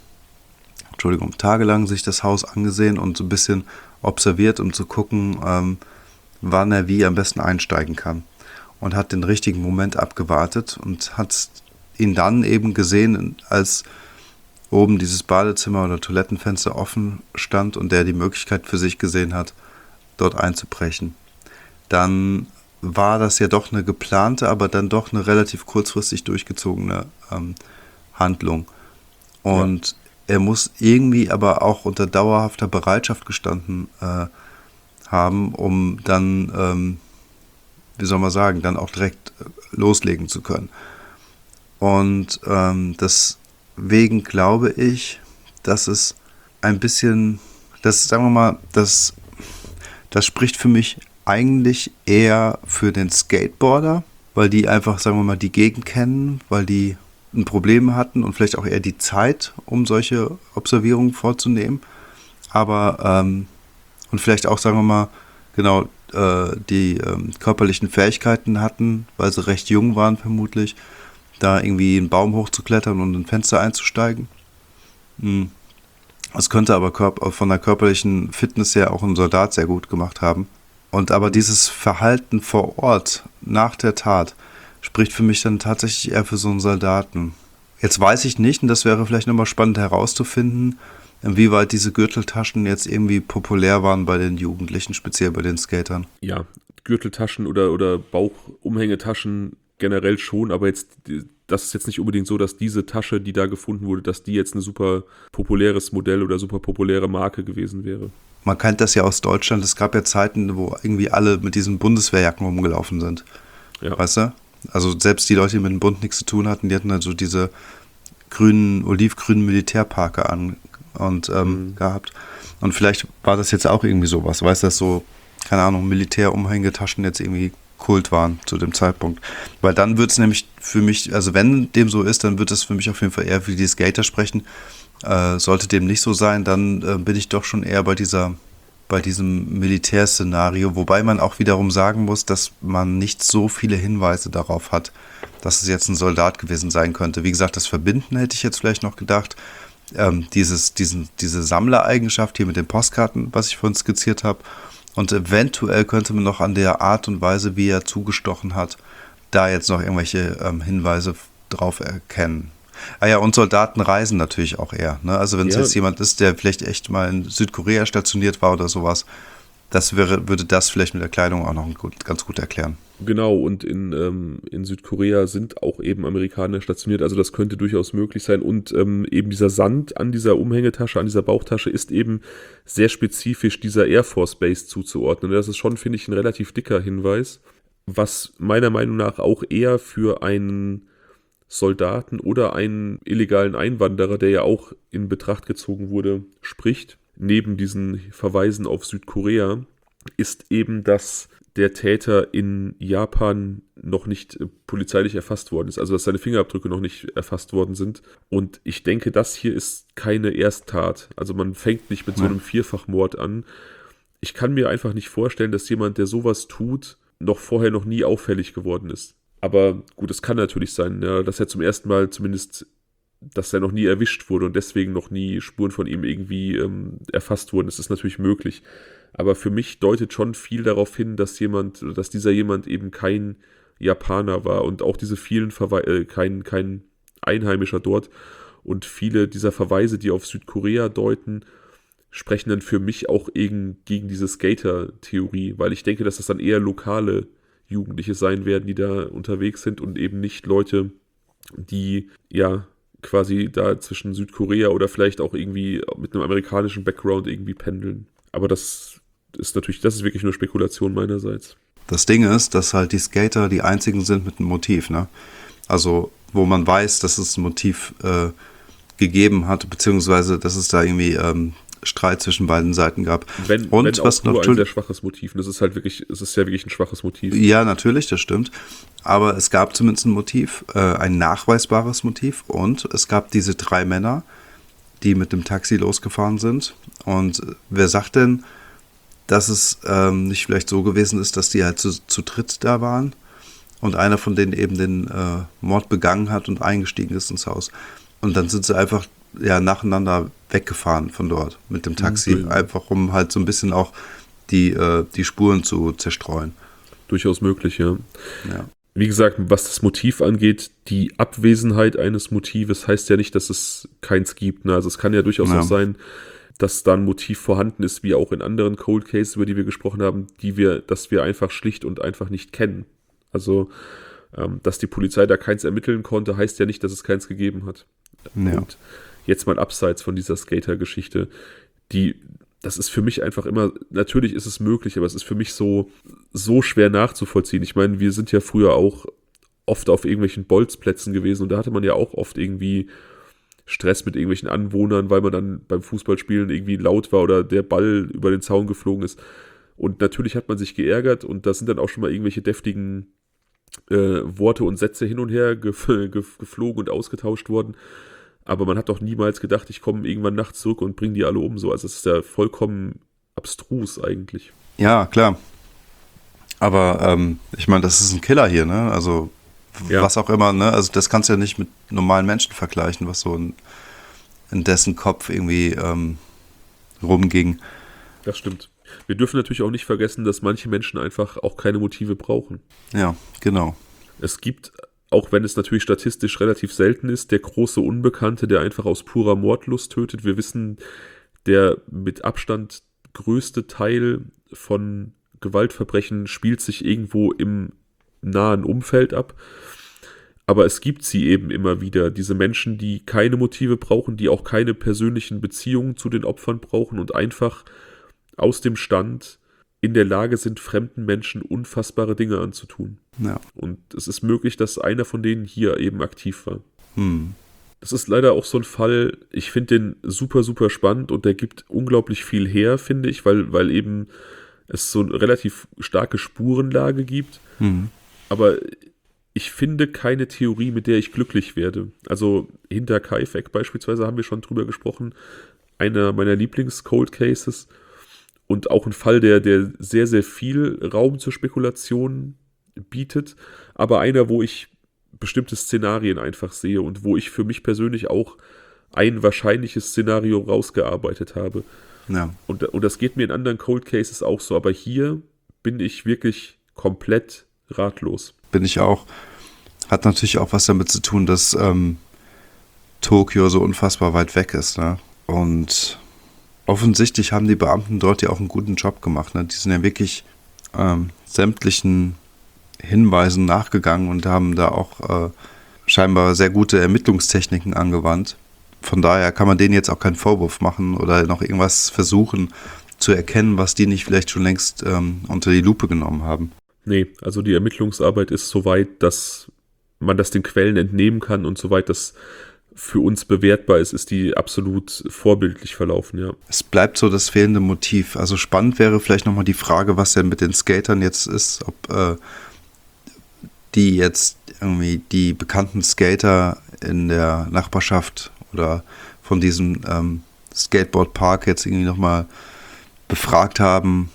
sich das Haus angesehen und so ein bisschen observiert, um zu gucken, wann er wie am besten einsteigen kann. Und hat den richtigen Moment abgewartet und hat ihn dann eben gesehen, als oben dieses Badezimmer oder Toilettenfenster offen stand und der die Möglichkeit für sich gesehen hat, dort einzubrechen. Dann war das ja doch eine geplante, aber dann doch eine relativ kurzfristig durchgezogene Handlung. Und er muss irgendwie aber auch unter dauerhafter Bereitschaft gestanden haben, um dann, dann auch direkt loslegen zu können. Und deswegen glaube ich, dass es ein bisschen, das spricht für mich eigentlich eher für den Skateboarder, weil die einfach, die Gegend kennen, weil die ein Problem hatten und vielleicht auch eher die Zeit, um solche Observierungen vorzunehmen. Aber, und vielleicht auch, die körperlichen Fähigkeiten hatten, weil sie recht jung waren vermutlich, da irgendwie einen Baum hochzuklettern und ein Fenster einzusteigen. Das könnte aber von der körperlichen Fitness her auch ein Soldat sehr gut gemacht haben. Und aber dieses Verhalten vor Ort, nach der Tat, spricht für mich dann tatsächlich eher für so einen Soldaten. Jetzt weiß ich nicht, und das wäre vielleicht nochmal spannend herauszufinden, inwieweit diese Gürteltaschen jetzt irgendwie populär waren bei den Jugendlichen, speziell bei den Skatern. Ja, Gürteltaschen oder Bauchumhängetaschen generell schon, aber jetzt, das ist jetzt nicht unbedingt so, dass diese Tasche, die da gefunden wurde, dass die jetzt ein super populäres Modell oder super populäre Marke gewesen wäre. Man kennt das ja aus Deutschland, es gab ja Zeiten, wo irgendwie alle mit diesen Bundeswehrjacken rumgelaufen sind. Ja. Weißt du? Also selbst die Leute, die mit dem Bund nichts zu tun hatten, die hatten also diese olivgrünen Militärparker an und gehabt. Und vielleicht war das jetzt auch irgendwie sowas, weißt du, dass so, keine Ahnung, Militärumhängetaschen jetzt irgendwie Kult waren zu dem Zeitpunkt. Weil dann wird es nämlich für mich, also wenn dem so ist, dann wird es für mich auf jeden Fall eher für die Skater sprechen. Sollte dem nicht so sein, dann bin ich doch schon eher bei diesem Militärszenario, wobei man auch wiederum sagen muss, dass man nicht so viele Hinweise darauf hat, dass es jetzt ein Soldat gewesen sein könnte. Wie gesagt, das Verbinden hätte ich jetzt vielleicht noch gedacht. Diese Sammlereigenschaft hier mit den Postkarten, was ich vorhin skizziert habe. Und eventuell könnte man noch an der Art und Weise, wie er zugestochen hat, da jetzt noch irgendwelche Hinweise drauf erkennen. Ah ja, und Soldaten reisen natürlich auch eher. Ne? Also wenn es jetzt jemand ist, der vielleicht echt mal in Südkorea stationiert war oder sowas, würde das vielleicht mit der Kleidung auch noch ganz gut erklären. Genau, und in Südkorea sind auch eben Amerikaner stationiert, also das könnte durchaus möglich sein. Und eben dieser Sand an dieser Umhängetasche, an dieser Bauchtasche ist eben sehr spezifisch dieser Air Force Base zuzuordnen. Das ist schon, finde ich, ein relativ dicker Hinweis, was meiner Meinung nach auch eher für einen Soldaten oder einen illegalen Einwanderer, der ja auch in Betracht gezogen wurde, spricht. Neben diesen Verweisen auf Südkorea ist eben, dass der Täter in Japan noch nicht polizeilich erfasst worden ist, also dass seine Fingerabdrücke noch nicht erfasst worden sind. Und ich denke, das hier ist keine Ersttat. Also man fängt nicht mit so einem Vierfachmord an. Ich kann mir einfach nicht vorstellen, dass jemand, der sowas tut, vorher noch nie auffällig geworden ist. Aber gut, es kann natürlich sein, ja, dass er zum ersten Mal zumindest, dass er noch nie erwischt wurde und deswegen noch nie Spuren von ihm irgendwie erfasst wurden. Das ist natürlich möglich. Aber für mich deutet schon viel darauf hin, dass dieser jemand eben kein Japaner war und auch diese vielen kein Einheimischer dort. Und viele dieser Verweise, die auf Südkorea deuten, sprechen dann für mich auch gegen diese Skater-Theorie, weil ich denke, dass das dann eher lokale Jugendliche sein werden, die da unterwegs sind und eben nicht Leute, die ja quasi da zwischen Südkorea oder vielleicht auch irgendwie mit einem amerikanischen Background irgendwie pendeln. Aber das ist wirklich nur Spekulation meinerseits. Das Ding ist, dass halt die Skater die einzigen sind mit einem Motiv, ne? Also, wo man weiß, dass es ein Motiv gegeben hat, beziehungsweise, dass es da irgendwie Streit zwischen beiden Seiten gab. Wenn auch nur ein sehr schwaches Motiv. Das ist halt wirklich, es ist ja wirklich ein schwaches Motiv. Ja, natürlich, das stimmt. Aber es gab zumindest ein Motiv, ein nachweisbares Motiv. Und es gab diese 3 Männer, die mit dem Taxi losgefahren sind. Und wer sagt denn, dass es nicht vielleicht so gewesen ist, dass die halt zu dritt da waren und einer von denen eben den Mord begangen hat und eingestiegen ist ins Haus. Und dann sind sie einfach nacheinander weggefahren von dort mit dem Taxi, einfach um halt so ein bisschen auch die Spuren zu zerstreuen. Durchaus möglich, ja. Wie gesagt, was das Motiv angeht, die Abwesenheit eines Motives heißt ja nicht, dass es keins gibt. Ne? Also es kann ja durchaus auch sein, dass da ein Motiv vorhanden ist, wie auch in anderen Cold Cases, über die wir gesprochen haben, dass wir einfach schlicht und einfach nicht kennen. Also, dass die Polizei da keins ermitteln konnte, heißt ja nicht, dass es keins gegeben hat. Ja. Und jetzt mal abseits von dieser Skater-Geschichte, das ist für mich einfach immer, natürlich ist es möglich, aber es ist für mich so schwer nachzuvollziehen. Ich meine, wir sind ja früher auch oft auf irgendwelchen Bolzplätzen gewesen und da hatte man ja auch oft irgendwie Stress mit irgendwelchen Anwohnern, weil man dann beim Fußballspielen irgendwie laut war oder der Ball über den Zaun geflogen ist. Und natürlich hat man sich geärgert und da sind dann auch schon mal irgendwelche deftigen Worte und Sätze hin und her geflogen und ausgetauscht worden. Aber man hat doch niemals gedacht, ich komme irgendwann nachts zurück und bringe die alle um. So. Also es ist ja vollkommen abstrus eigentlich. Ja, klar. Aber ich meine, das ist ein Killer hier, ne? Also was auch immer, ne? Also das kannst du ja nicht mit normalen Menschen vergleichen, was so in dessen Kopf irgendwie rumging. Das stimmt. Wir dürfen natürlich auch nicht vergessen, dass manche Menschen einfach auch keine Motive brauchen. Ja, genau. Es gibt, auch wenn es natürlich statistisch relativ selten ist, der große Unbekannte, der einfach aus purer Mordlust tötet. Wir wissen, der mit Abstand größte Teil von Gewaltverbrechen spielt sich irgendwo im nahen Umfeld ab. Aber es gibt sie eben immer wieder, diese Menschen, die keine Motive brauchen, die auch keine persönlichen Beziehungen zu den Opfern brauchen und einfach aus dem Stand in der Lage sind, fremden Menschen unfassbare Dinge anzutun. Ja. Und es ist möglich, dass einer von denen hier eben aktiv war. Hm. Das ist leider auch so ein Fall, ich finde den super, super spannend und der gibt unglaublich viel her, finde ich, weil eben es so eine relativ starke Spurenlage gibt. Hm. Aber ich finde keine Theorie, mit der ich glücklich werde. Also hinter Kaifek beispielsweise haben wir schon drüber gesprochen. Einer meiner Lieblings-Cold Cases und auch ein Fall, der sehr, sehr viel Raum zur Spekulation bietet, aber einer, wo ich bestimmte Szenarien einfach sehe und wo ich für mich persönlich auch ein wahrscheinliches Szenario rausgearbeitet habe. Ja. Und das geht mir in anderen Cold Cases auch so, aber hier bin ich wirklich komplett ratlos. Bin ich auch. Hat natürlich auch was damit zu tun, dass Tokio so unfassbar weit weg ist, ne? Und offensichtlich haben die Beamten dort ja auch einen guten Job gemacht, ne? Die sind ja wirklich sämtlichen Hinweisen nachgegangen und haben da auch scheinbar sehr gute Ermittlungstechniken angewandt. Von daher kann man denen jetzt auch keinen Vorwurf machen oder noch irgendwas versuchen zu erkennen, was die nicht vielleicht schon längst unter die Lupe genommen haben. Nee, also die Ermittlungsarbeit ist soweit, dass man das den Quellen entnehmen kann und soweit das für uns bewertbar ist die absolut vorbildlich verlaufen, ja. Es bleibt so das fehlende Motiv. Also spannend wäre vielleicht nochmal die Frage, was denn mit den Skatern jetzt ist, ob die jetzt irgendwie die bekannten Skater in der Nachbarschaft oder von diesem Skateboardpark jetzt irgendwie nochmal befragt haben,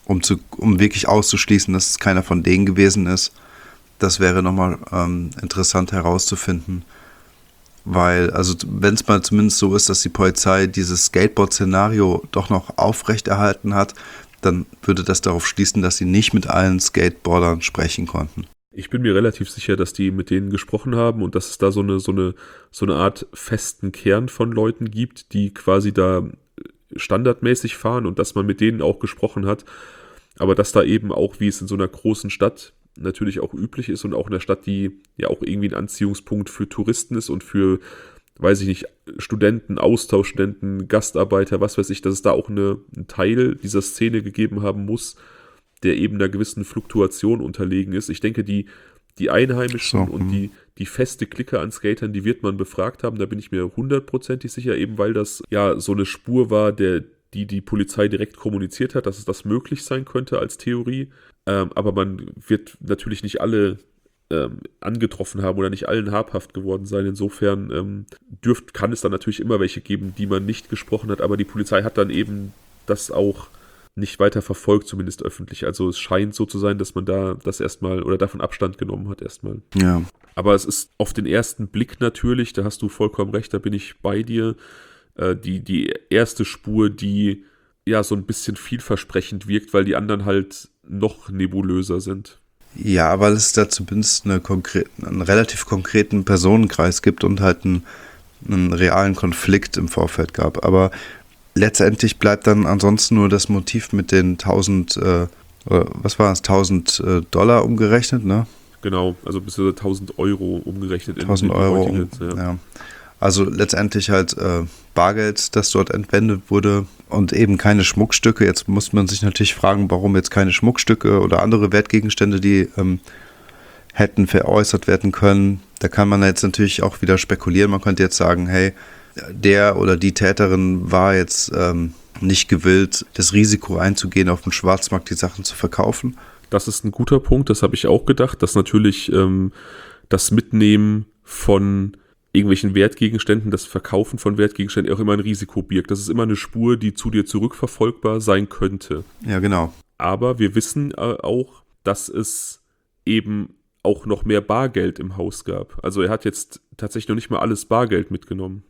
um wirklich auszuschließen, dass es keiner von denen gewesen ist. Das wäre nochmal interessant herauszufinden. Weil, also wenn es mal zumindest so ist, dass die Polizei dieses Skateboard-Szenario doch noch aufrechterhalten hat, dann würde das darauf schließen, dass sie nicht mit allen Skateboardern sprechen konnten. Ich bin mir relativ sicher, dass die mit denen gesprochen haben und dass es da so eine Art festen Kern von Leuten gibt, die quasi da standardmäßig fahren und dass man mit denen auch gesprochen hat. Aber dass da eben auch, wie es in so einer großen Stadt natürlich auch üblich ist und auch in einer Stadt, die ja auch irgendwie ein Anziehungspunkt für Touristen ist und für, weiß ich nicht, Studenten, Austauschstudenten, Gastarbeiter, was weiß ich, dass es da auch einen Teil dieser Szene gegeben haben muss, der eben einer gewissen Fluktuation unterlegen ist. Ich denke, die Einheimischen und die feste Clique an Skatern, die wird man befragt haben, da bin ich mir 100% sicher, eben weil das ja so eine Spur war, die Polizei direkt kommuniziert hat, dass es das möglich sein könnte als Theorie. Aber man wird natürlich nicht alle angetroffen haben oder nicht allen habhaft geworden sein. Insofern kann es dann natürlich immer welche geben, die man nicht gesprochen hat, aber die Polizei hat dann eben das auch nicht weiter verfolgt, zumindest öffentlich. Also es scheint so zu sein, dass man da das erstmal oder davon Abstand genommen hat erstmal. Ja. Aber es ist auf den ersten Blick natürlich, da hast du vollkommen recht, da bin ich bei dir, die erste Spur, die ja so ein bisschen vielversprechend wirkt, weil die anderen halt noch nebulöser sind. Ja, weil es da zumindest einen relativ konkreten Personenkreis gibt und halt einen realen Konflikt im Vorfeld gab. Aber letztendlich bleibt dann ansonsten nur das Motiv mit den 1000, was war es, 1000 Dollar umgerechnet, ne? Genau, also bis zu 1000 Euro umgerechnet. 1000 Euro, ja. Also letztendlich halt Bargeld, das dort entwendet wurde und eben keine Schmuckstücke. Jetzt muss man sich natürlich fragen, warum jetzt keine Schmuckstücke oder andere Wertgegenstände, die hätten veräußert werden können. Da kann man jetzt natürlich auch wieder spekulieren. Man könnte jetzt sagen, hey, der oder die Täterin war jetzt nicht gewillt, das Risiko einzugehen, auf dem Schwarzmarkt die Sachen zu verkaufen. Das ist ein guter Punkt, das habe ich auch gedacht, dass natürlich das Mitnehmen von irgendwelchen Wertgegenständen, das Verkaufen von Wertgegenständen auch immer ein Risiko birgt. Das ist immer eine Spur, die zu dir zurückverfolgbar sein könnte. Ja, genau. Aber wir wissen auch, dass es eben auch noch mehr Bargeld im Haus gab. Also er hat jetzt tatsächlich noch nicht mal alles Bargeld mitgenommen.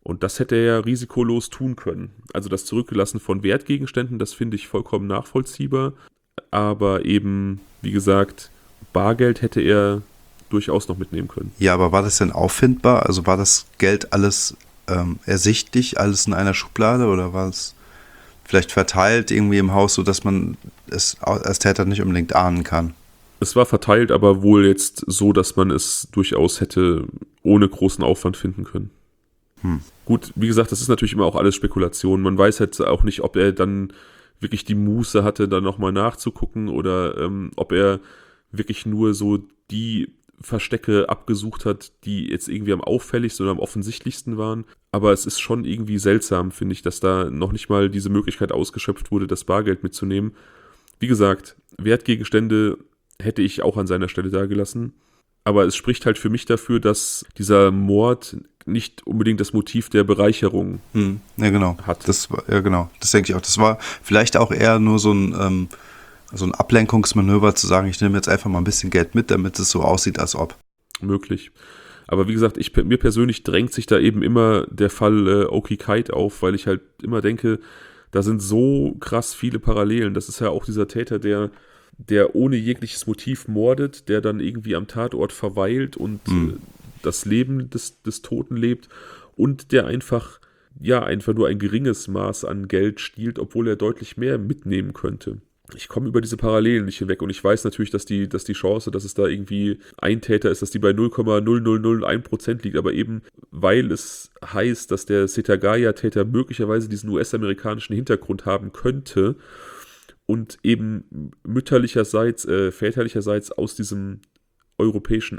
Und das hätte er ja risikolos tun können. Also das Zurückgelassen von Wertgegenständen, das finde ich vollkommen nachvollziehbar. Aber eben, wie gesagt, Bargeld hätte er durchaus noch mitnehmen können. Ja, aber war das denn auffindbar? Also war das Geld alles ersichtlich, alles in einer Schublade oder war es vielleicht verteilt irgendwie im Haus, sodass man es als Täter nicht unbedingt ahnen kann? Es war verteilt, aber wohl jetzt so, dass man es durchaus hätte ohne großen Aufwand finden können. Gut, wie gesagt, das ist natürlich immer auch alles Spekulation. Man weiß halt auch nicht, ob er dann wirklich die Muße hatte, da nochmal nachzugucken oder ob er wirklich nur so die Verstecke abgesucht hat, die jetzt irgendwie am auffälligsten oder am offensichtlichsten waren. Aber es ist schon irgendwie seltsam, finde ich, dass da noch nicht mal diese Möglichkeit ausgeschöpft wurde, das Bargeld mitzunehmen. Wie gesagt, Wertgegenstände hätte ich auch an seiner Stelle dagelassen. Aber es spricht halt für mich dafür, dass dieser Mord nicht unbedingt das Motiv der Bereicherung Ja, genau. hat. Ja, genau. Das denke ich auch. Das war vielleicht auch eher nur so ein Ablenkungsmanöver, zu sagen, ich nehme jetzt einfach mal ein bisschen Geld mit, damit es so aussieht, als ob. Möglich. Aber wie gesagt, mir persönlich drängt sich da eben immer der Fall Oki Kite auf, weil ich halt immer denke, da sind so krass viele Parallelen. Das ist ja auch dieser Täter, der ohne jegliches Motiv mordet, der dann irgendwie am Tatort verweilt und das Leben des Toten lebt und der einfach nur ein geringes Maß an Geld stiehlt, obwohl er deutlich mehr mitnehmen könnte. Ich komme über diese Parallelen nicht hinweg und ich weiß natürlich, dass die Chance, dass es da irgendwie ein Täter ist, dass die bei 0,0001% liegt, aber eben weil es heißt, dass der Setagaya-Täter möglicherweise diesen US-amerikanischen Hintergrund haben könnte und eben väterlicherseits aus diesem europäischen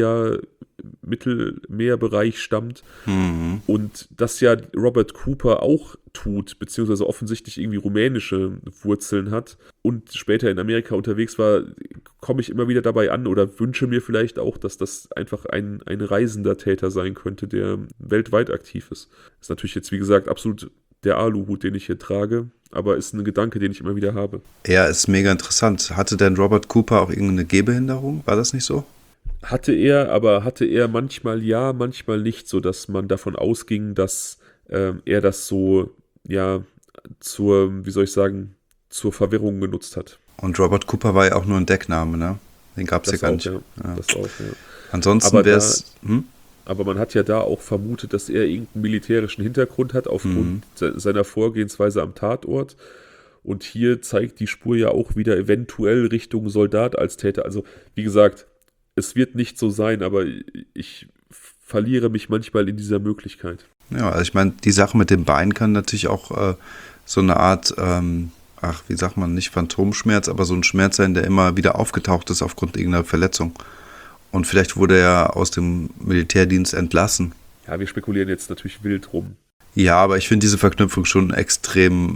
Adria-Mittelmeerbereich stammt und das ja Robert Cooper auch tut, beziehungsweise offensichtlich irgendwie rumänische Wurzeln hat und später in Amerika unterwegs war, komme ich immer wieder dabei an oder wünsche mir vielleicht auch, dass das einfach ein reisender Täter sein könnte, der weltweit aktiv ist. Ist natürlich jetzt, wie gesagt, absolut der Aluhut, den ich hier trage, aber ist ein Gedanke, den ich immer wieder habe. Ja, ist mega interessant. Hatte denn Robert Cooper auch irgendeine Gehbehinderung? War das nicht so? Hatte er manchmal ja, manchmal nicht, sodass man davon ausging, dass er das so, ja, zur Verwirrung genutzt hat. Und Robert Cooper war ja auch nur ein Deckname, ne? Den gab es ja gar nicht. Ja. Das auch, ja. Ansonsten wäre es... Aber man hat ja da auch vermutet, dass er irgendeinen militärischen Hintergrund hat, aufgrund seiner Vorgehensweise am Tatort. Und hier zeigt die Spur ja auch wieder eventuell Richtung Soldat als Täter. Also, wie gesagt, es wird nicht so sein, aber ich verliere mich manchmal in dieser Möglichkeit. Ja, also ich meine, die Sache mit dem Bein kann natürlich auch so eine Art, wie sagt man, nicht Phantomschmerz, aber so ein Schmerz sein, der immer wieder aufgetaucht ist aufgrund irgendeiner Verletzung. Und vielleicht wurde er aus dem Militärdienst entlassen. Ja, wir spekulieren jetzt natürlich wild rum. Ja, aber ich finde diese Verknüpfung schon extrem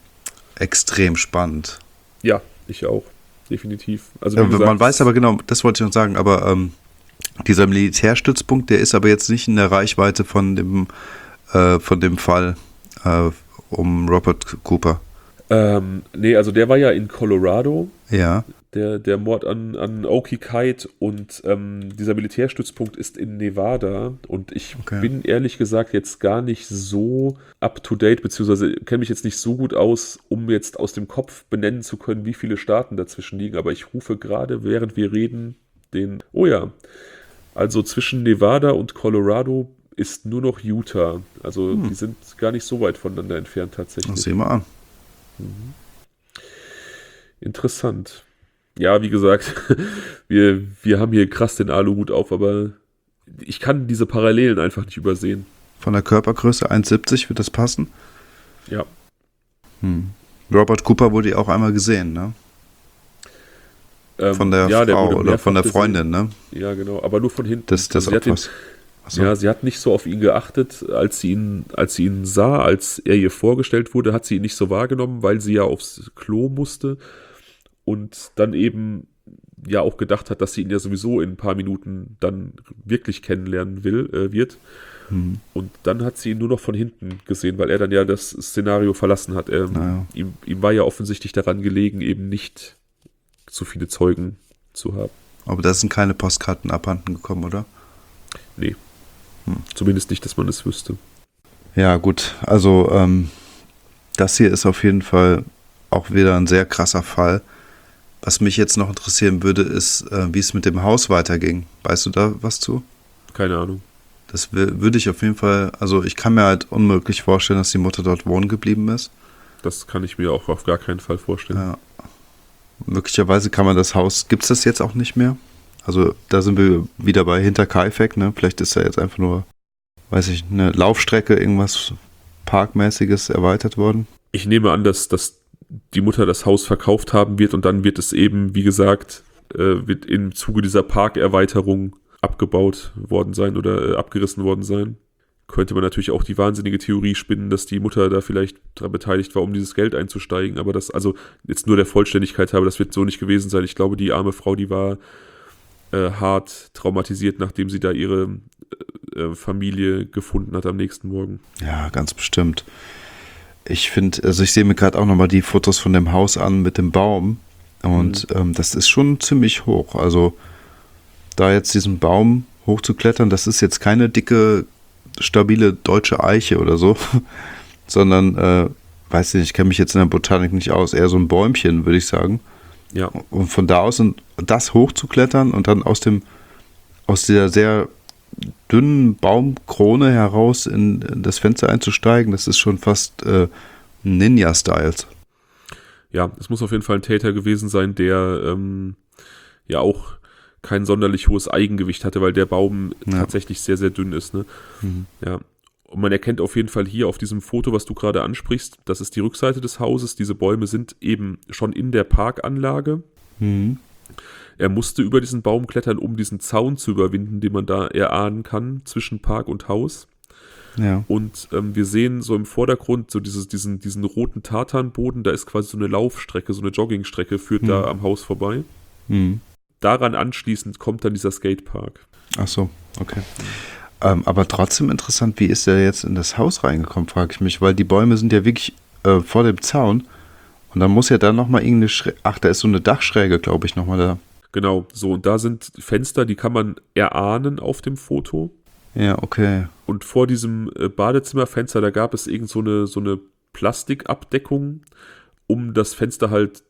spannend. Ja, ich auch. Definitiv. Also, wie gesagt, man weiß aber genau, das wollte ich noch sagen, aber dieser Militärstützpunkt, der ist aber jetzt nicht in der Reichweite von dem Fall um Robert Cooper. Nee, also der war ja in Colorado. Ja. Der Mord an Oki Kite und dieser Militärstützpunkt ist in Nevada und ich bin ehrlich gesagt jetzt gar nicht so up-to-date, beziehungsweise kenne mich jetzt nicht so gut aus, um jetzt aus dem Kopf benennen zu können, wie viele Staaten dazwischen liegen, aber ich rufe gerade, während wir reden, also zwischen Nevada und Colorado ist nur noch Utah, also die sind gar nicht so weit voneinander entfernt tatsächlich. Das sehen wir an. Interessant. Ja, wie gesagt, wir haben hier krass den Aluhut auf, aber ich kann diese Parallelen einfach nicht übersehen. Von der Körpergröße 1,70 wird das passen? Ja. Robert Cooper wurde ja auch einmal gesehen, ne? Von der Frau oder von der Freundin, ne? Ja, genau, aber nur von hinten. Das Ja, sie hat nicht so auf ihn geachtet, als sie ihn sah, als er ihr vorgestellt wurde, hat sie ihn nicht so wahrgenommen, weil sie ja aufs Klo musste. Und dann eben ja auch gedacht hat, dass sie ihn ja sowieso in ein paar Minuten dann wirklich kennenlernen wird. Und dann hat sie ihn nur noch von hinten gesehen, weil er dann ja das Szenario verlassen hat. Ihm war ja offensichtlich daran gelegen, eben nicht so viele Zeugen zu haben. Aber da sind keine Postkarten abhanden gekommen, oder? Nee. Zumindest nicht, dass man es wüsste. Ja, gut. Also, das hier ist auf jeden Fall auch wieder ein sehr krasser Fall. Was mich jetzt noch interessieren würde, ist, wie es mit dem Haus weiterging. Weißt du da was zu? Keine Ahnung. Das würde ich auf jeden Fall, also ich kann mir halt unmöglich vorstellen, dass die Mutter dort wohnen geblieben ist. Das kann ich mir auch auf gar keinen Fall vorstellen. Ja. Möglicherweise kann man das Haus, gibt es das jetzt auch nicht mehr? Also da sind wir wieder bei Hinterkaifeck, ne? Vielleicht ist da jetzt einfach nur, weiß ich, eine Laufstrecke, irgendwas Parkmäßiges erweitert worden. Ich nehme an, dass die Mutter das Haus verkauft haben wird und dann wird es eben, wie gesagt, wird im Zuge dieser Parkerweiterung abgebaut worden sein oder abgerissen worden sein. Könnte man natürlich auch die wahnsinnige Theorie spinnen, dass die Mutter da vielleicht daran beteiligt war, um dieses Geld einzusteigen. Aber das, also jetzt nur der Vollständigkeit halber, das wird so nicht gewesen sein. Ich glaube, die arme Frau, die war hart traumatisiert, nachdem sie da ihre Familie gefunden hat am nächsten Morgen. Ja, ganz bestimmt. Ich finde, also ich sehe mir gerade auch nochmal die Fotos von dem Haus an mit dem Baum. Und das ist schon ziemlich hoch. Also da jetzt diesen Baum hochzuklettern, das ist jetzt keine dicke, stabile deutsche Eiche oder so, sondern, weiß nicht, ich kenne mich jetzt in der Botanik nicht aus, eher so ein Bäumchen, würde ich sagen. Ja. Und von da aus das hochzuklettern und dann aus dieser sehr dünnen Baumkrone heraus in das Fenster einzusteigen, das ist schon fast Ninja-Styles. Ja, es muss auf jeden Fall ein Täter gewesen sein, der ja auch kein sonderlich hohes Eigengewicht hatte, weil der Baum tatsächlich sehr, sehr dünn ist. Ne? Mhm. Ja. Und man erkennt auf jeden Fall hier auf diesem Foto, was du gerade ansprichst, das ist die Rückseite des Hauses. Diese Bäume sind eben schon in der Parkanlage. Mhm. Er musste über diesen Baum klettern, um diesen Zaun zu überwinden, den man da erahnen kann zwischen Park und Haus. Ja. Und wir sehen so im Vordergrund so diesen roten Tartanboden, da ist quasi so eine Laufstrecke, so eine Joggingstrecke, führt da am Haus vorbei. Mhm. Daran anschließend kommt dann dieser Skatepark. Ach so, okay. Aber trotzdem interessant, wie ist der jetzt in das Haus reingekommen, frage ich mich, weil die Bäume sind ja wirklich vor dem Zaun und dann muss ja da nochmal irgendeine Schräge, ach, da ist so eine Dachschräge, glaube ich, nochmal da. Genau, so, und da sind Fenster, die kann man erahnen auf dem Foto. Ja, okay. Und vor diesem Badezimmerfenster, da gab es irgend so eine Plastikabdeckung, um das Fenster halt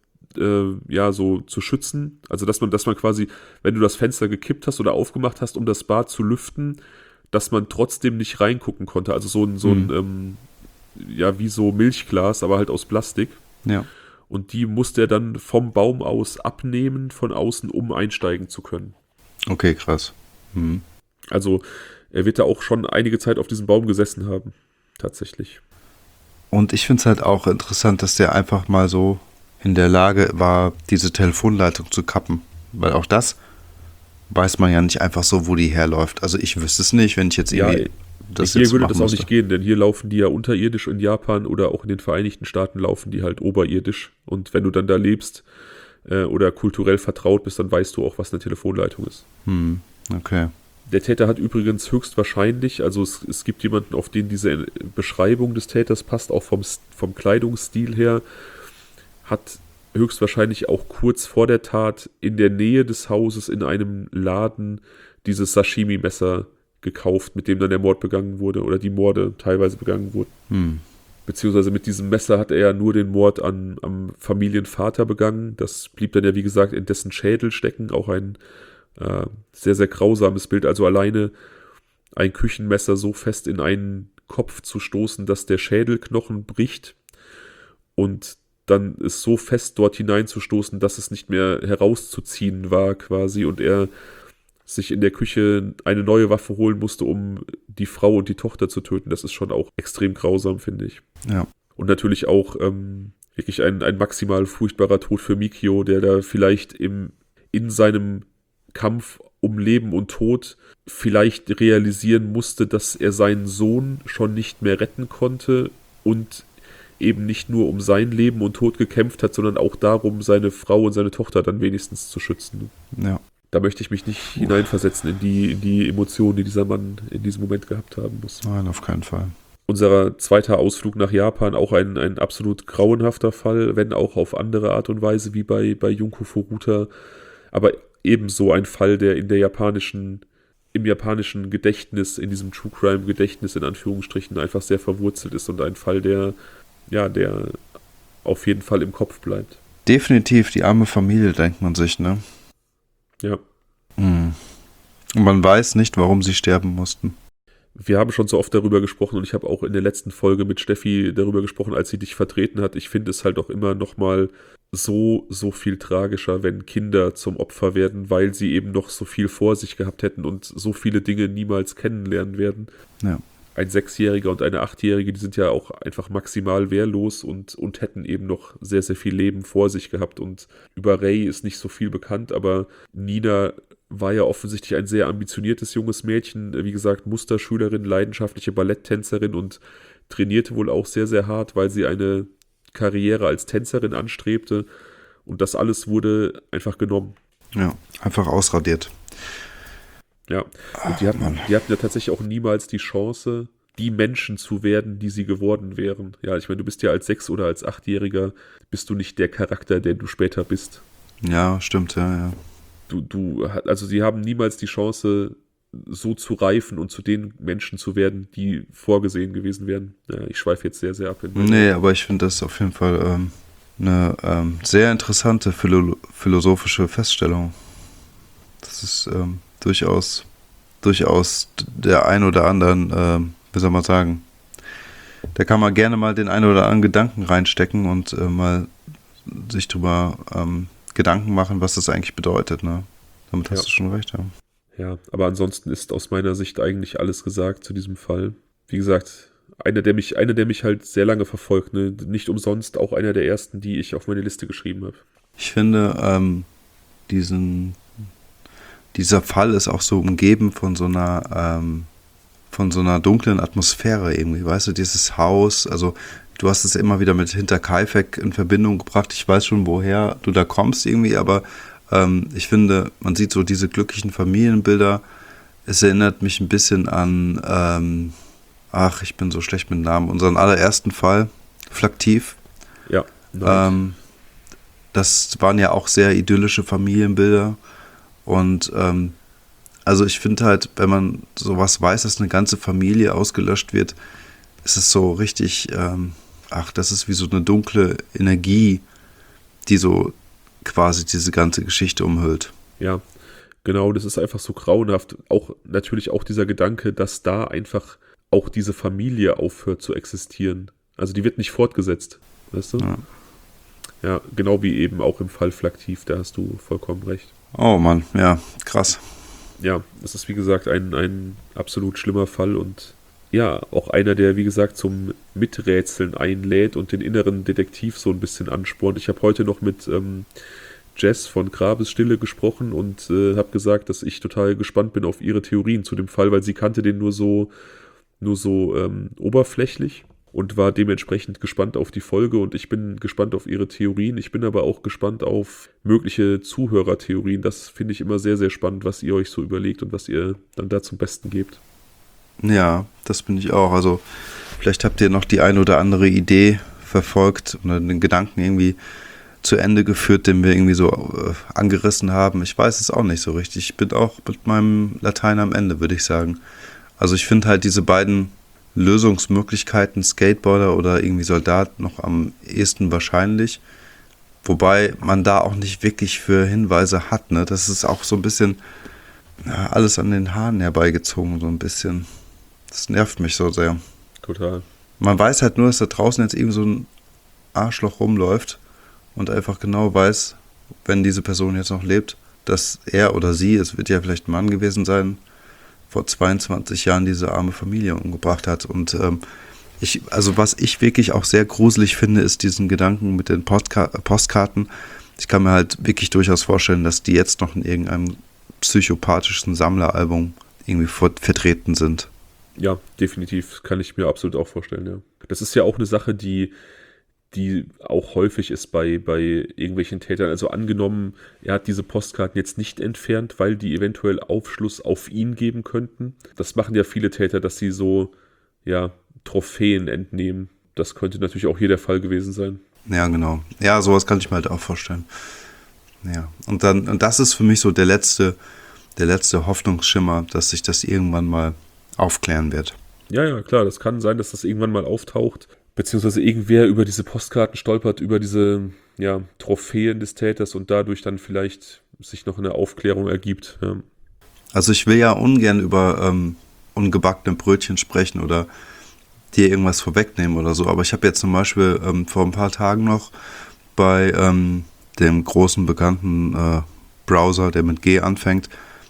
so zu schützen. Also dass man quasi, wenn du das Fenster gekippt hast oder aufgemacht hast, um das Bad zu lüften, dass man trotzdem nicht reingucken konnte. Also so ein wie so Milchglas, aber halt aus Plastik. Ja. Und die musste er dann vom Baum aus abnehmen, von außen, um einsteigen zu können. Okay, krass. Mhm. Also er wird da auch schon einige Zeit auf diesem Baum gesessen haben. Tatsächlich. Und ich finde es halt auch interessant, dass der einfach mal so in der Lage war, diese Telefonleitung zu kappen. Weil auch das weiß man ja nicht einfach so, wo die herläuft. Also ich wüsste es nicht, wenn ich jetzt irgendwie das hier jetzt würde machen das auch müsste. nicht gehen, denn hier laufen die ja unterirdisch in Japan oder auch in den Vereinigten Staaten laufen die halt oberirdisch. Und wenn du dann da lebst oder kulturell vertraut bist, dann weißt du auch, was eine Telefonleitung ist. Okay. Der Täter hat übrigens höchstwahrscheinlich, also es gibt jemanden, auf den diese Beschreibung des Täters passt, auch vom Kleidungsstil her, hat höchstwahrscheinlich auch kurz vor der Tat in der Nähe des Hauses in einem Laden dieses Sashimi-Messer gekauft, mit dem dann der Mord begangen wurde oder die Morde teilweise begangen wurden. Beziehungsweise mit diesem Messer hat er ja nur den Mord am Familienvater begangen. Das blieb dann ja, wie gesagt, in dessen Schädel stecken. Auch ein sehr, sehr grausames Bild. Also alleine ein Küchenmesser so fest in einen Kopf zu stoßen, dass der Schädelknochen bricht und dann ist so fest dort hineinzustoßen, dass es nicht mehr herauszuziehen war quasi und er sich in der Küche eine neue Waffe holen musste, um die Frau und die Tochter zu töten. Das ist schon auch extrem grausam, finde ich. Ja. Und natürlich auch wirklich ein maximal furchtbarer Tod für Mikio, der da vielleicht in seinem Kampf um Leben und Tod vielleicht realisieren musste, dass er seinen Sohn schon nicht mehr retten konnte und eben nicht nur um sein Leben und Tod gekämpft hat, sondern auch darum, seine Frau und seine Tochter dann wenigstens zu schützen. Ja. Da möchte ich mich nicht hineinversetzen in die Emotionen, die dieser Mann in diesem Moment gehabt haben muss. Nein, auf keinen Fall. Unser zweiter Ausflug nach Japan, auch ein absolut grauenhafter Fall, wenn auch auf andere Art und Weise wie bei Junko Furuta, aber ebenso ein Fall, der in der japanischen im japanischen Gedächtnis, in diesem True Crime Gedächtnis in Anführungsstrichen einfach sehr verwurzelt ist und ein Fall, der auf jeden Fall im Kopf bleibt. Definitiv, die arme Familie, denkt man sich, ne? Ja. Und man weiß nicht, warum sie sterben mussten. Wir haben schon so oft darüber gesprochen und ich habe auch in der letzten Folge mit Steffi darüber gesprochen, als sie dich vertreten hat. Ich finde es halt auch immer nochmal so viel tragischer, wenn Kinder zum Opfer werden, weil sie eben noch so viel vor sich gehabt hätten und so viele Dinge niemals kennenlernen werden. Ja. Ein 6-Jähriger und eine 8-Jährige, die sind ja auch einfach maximal wehrlos und hätten eben noch sehr, sehr viel Leben vor sich gehabt. Und über Rei ist nicht so viel bekannt, aber Nina war ja offensichtlich ein sehr ambitioniertes junges Mädchen, wie gesagt, Musterschülerin, leidenschaftliche Balletttänzerin und trainierte wohl auch sehr, sehr hart, weil sie eine Karriere als Tänzerin anstrebte. Und das alles wurde einfach genommen. Ja, einfach ausradiert. Ja, und die hatten ja tatsächlich auch niemals die Chance, die Menschen zu werden, die sie geworden wären. Ja, ich meine, du bist ja als 6- oder als 8-Jähriger, bist du nicht der Charakter, der du später bist. Ja, stimmt, ja. Also sie haben niemals die Chance, so zu reifen und zu den Menschen zu werden, die vorgesehen gewesen wären. Ja, ich schweife jetzt sehr, sehr ab. Nee, aber ich finde das auf jeden Fall eine sehr interessante philosophische Feststellung. Das ist durchaus der ein oder anderen, wie soll man sagen, da kann man gerne mal den ein oder anderen Gedanken reinstecken und mal sich drüber Gedanken machen, was das eigentlich bedeutet, ne? Damit hast du schon recht, ja. Ja, aber ansonsten ist aus meiner Sicht eigentlich alles gesagt zu diesem Fall. Wie gesagt, einer, der mich halt sehr lange verfolgt, ne? Nicht umsonst auch einer der ersten, die ich auf meine Liste geschrieben habe. Ich finde, dieser Fall ist auch so umgeben von so einer dunklen Atmosphäre irgendwie, weißt du, dieses Haus, also du hast es immer wieder mit Hinterkaifeck in Verbindung gebracht, ich weiß schon, woher du da kommst irgendwie, aber ich finde, man sieht so diese glücklichen Familienbilder, es erinnert mich ein bisschen an, ich bin so schlecht mit Namen, unseren allerersten Fall, Flaktiv. Ja. Das waren ja auch sehr idyllische Familienbilder und also ich finde halt, wenn man sowas weiß, dass eine ganze Familie ausgelöscht wird, ist es so richtig, das ist wie so eine dunkle Energie, die so quasi diese ganze Geschichte umhüllt. Ja, genau, das ist einfach so grauenhaft. Auch natürlich auch dieser Gedanke, dass da einfach auch diese Familie aufhört zu existieren. Also die wird nicht fortgesetzt, weißt du? Ja, genau wie eben auch im Fall Flaktiv, da hast du vollkommen recht. Oh Mann, ja, krass. Ja, es ist wie gesagt ein absolut schlimmer Fall und ja, auch einer, der wie gesagt zum Miträtseln einlädt und den inneren Detektiv so ein bisschen anspornt. Ich habe heute noch mit Jess von Grabesstille gesprochen und habe gesagt, dass ich total gespannt bin auf ihre Theorien zu dem Fall, weil sie kannte den nur so oberflächlich und war dementsprechend gespannt auf die Folge und ich bin gespannt auf ihre Theorien. Ich bin aber auch gespannt auf mögliche Zuhörertheorien. Das finde ich immer sehr, sehr spannend, was ihr euch so überlegt und was ihr dann da zum Besten gebt. Ja, das bin ich auch. Also vielleicht habt ihr noch die ein oder andere Idee verfolgt oder den Gedanken irgendwie zu Ende geführt, den wir irgendwie so angerissen haben. Ich weiß es auch nicht so richtig. Ich bin auch mit meinem Latein am Ende, würde ich sagen. Also ich finde halt diese beiden Lösungsmöglichkeiten, Skateboarder oder irgendwie Soldat, noch am ehesten wahrscheinlich. Wobei man da auch nicht wirklich für Hinweise hat, ne? Das ist auch so ein bisschen alles an den Haaren herbeigezogen, so ein bisschen. Das nervt mich so sehr. Total. Man weiß halt nur, dass da draußen jetzt eben so ein Arschloch rumläuft und einfach genau weiß, wenn diese Person jetzt noch lebt, dass er oder sie, es wird ja vielleicht ein Mann gewesen sein, vor 22 Jahren diese arme Familie umgebracht hat. Und was ich wirklich auch sehr gruselig finde, ist diesen Gedanken mit den Postkarten. Ich kann mir halt wirklich durchaus vorstellen, dass die jetzt noch in irgendeinem psychopathischen Sammleralbum irgendwie vertreten sind. Ja, definitiv, kann ich mir absolut auch vorstellen, ja. Das ist ja auch eine Sache, die auch häufig ist bei irgendwelchen Tätern. Also angenommen, er hat diese Postkarten jetzt nicht entfernt, weil die eventuell Aufschluss auf ihn geben könnten. Das machen ja viele Täter, dass sie so, ja, Trophäen entnehmen. Das könnte natürlich auch hier der Fall gewesen sein. Ja, genau. Ja, sowas kann ich mir halt auch vorstellen. Ja, und das ist für mich so der letzte der letzte Hoffnungsschimmer, dass sich das irgendwann mal aufklären wird. Ja, klar, das kann sein, dass das irgendwann mal auftaucht, beziehungsweise irgendwer über diese Postkarten stolpert, über diese Trophäen des Täters und dadurch dann vielleicht sich noch eine Aufklärung ergibt. Ja. Also ich will ja ungern über ungebackene Brötchen sprechen oder dir irgendwas vorwegnehmen oder so, aber ich habe jetzt zum Beispiel vor ein paar Tagen noch bei dem großen bekannten Browser, der mit G anfängt,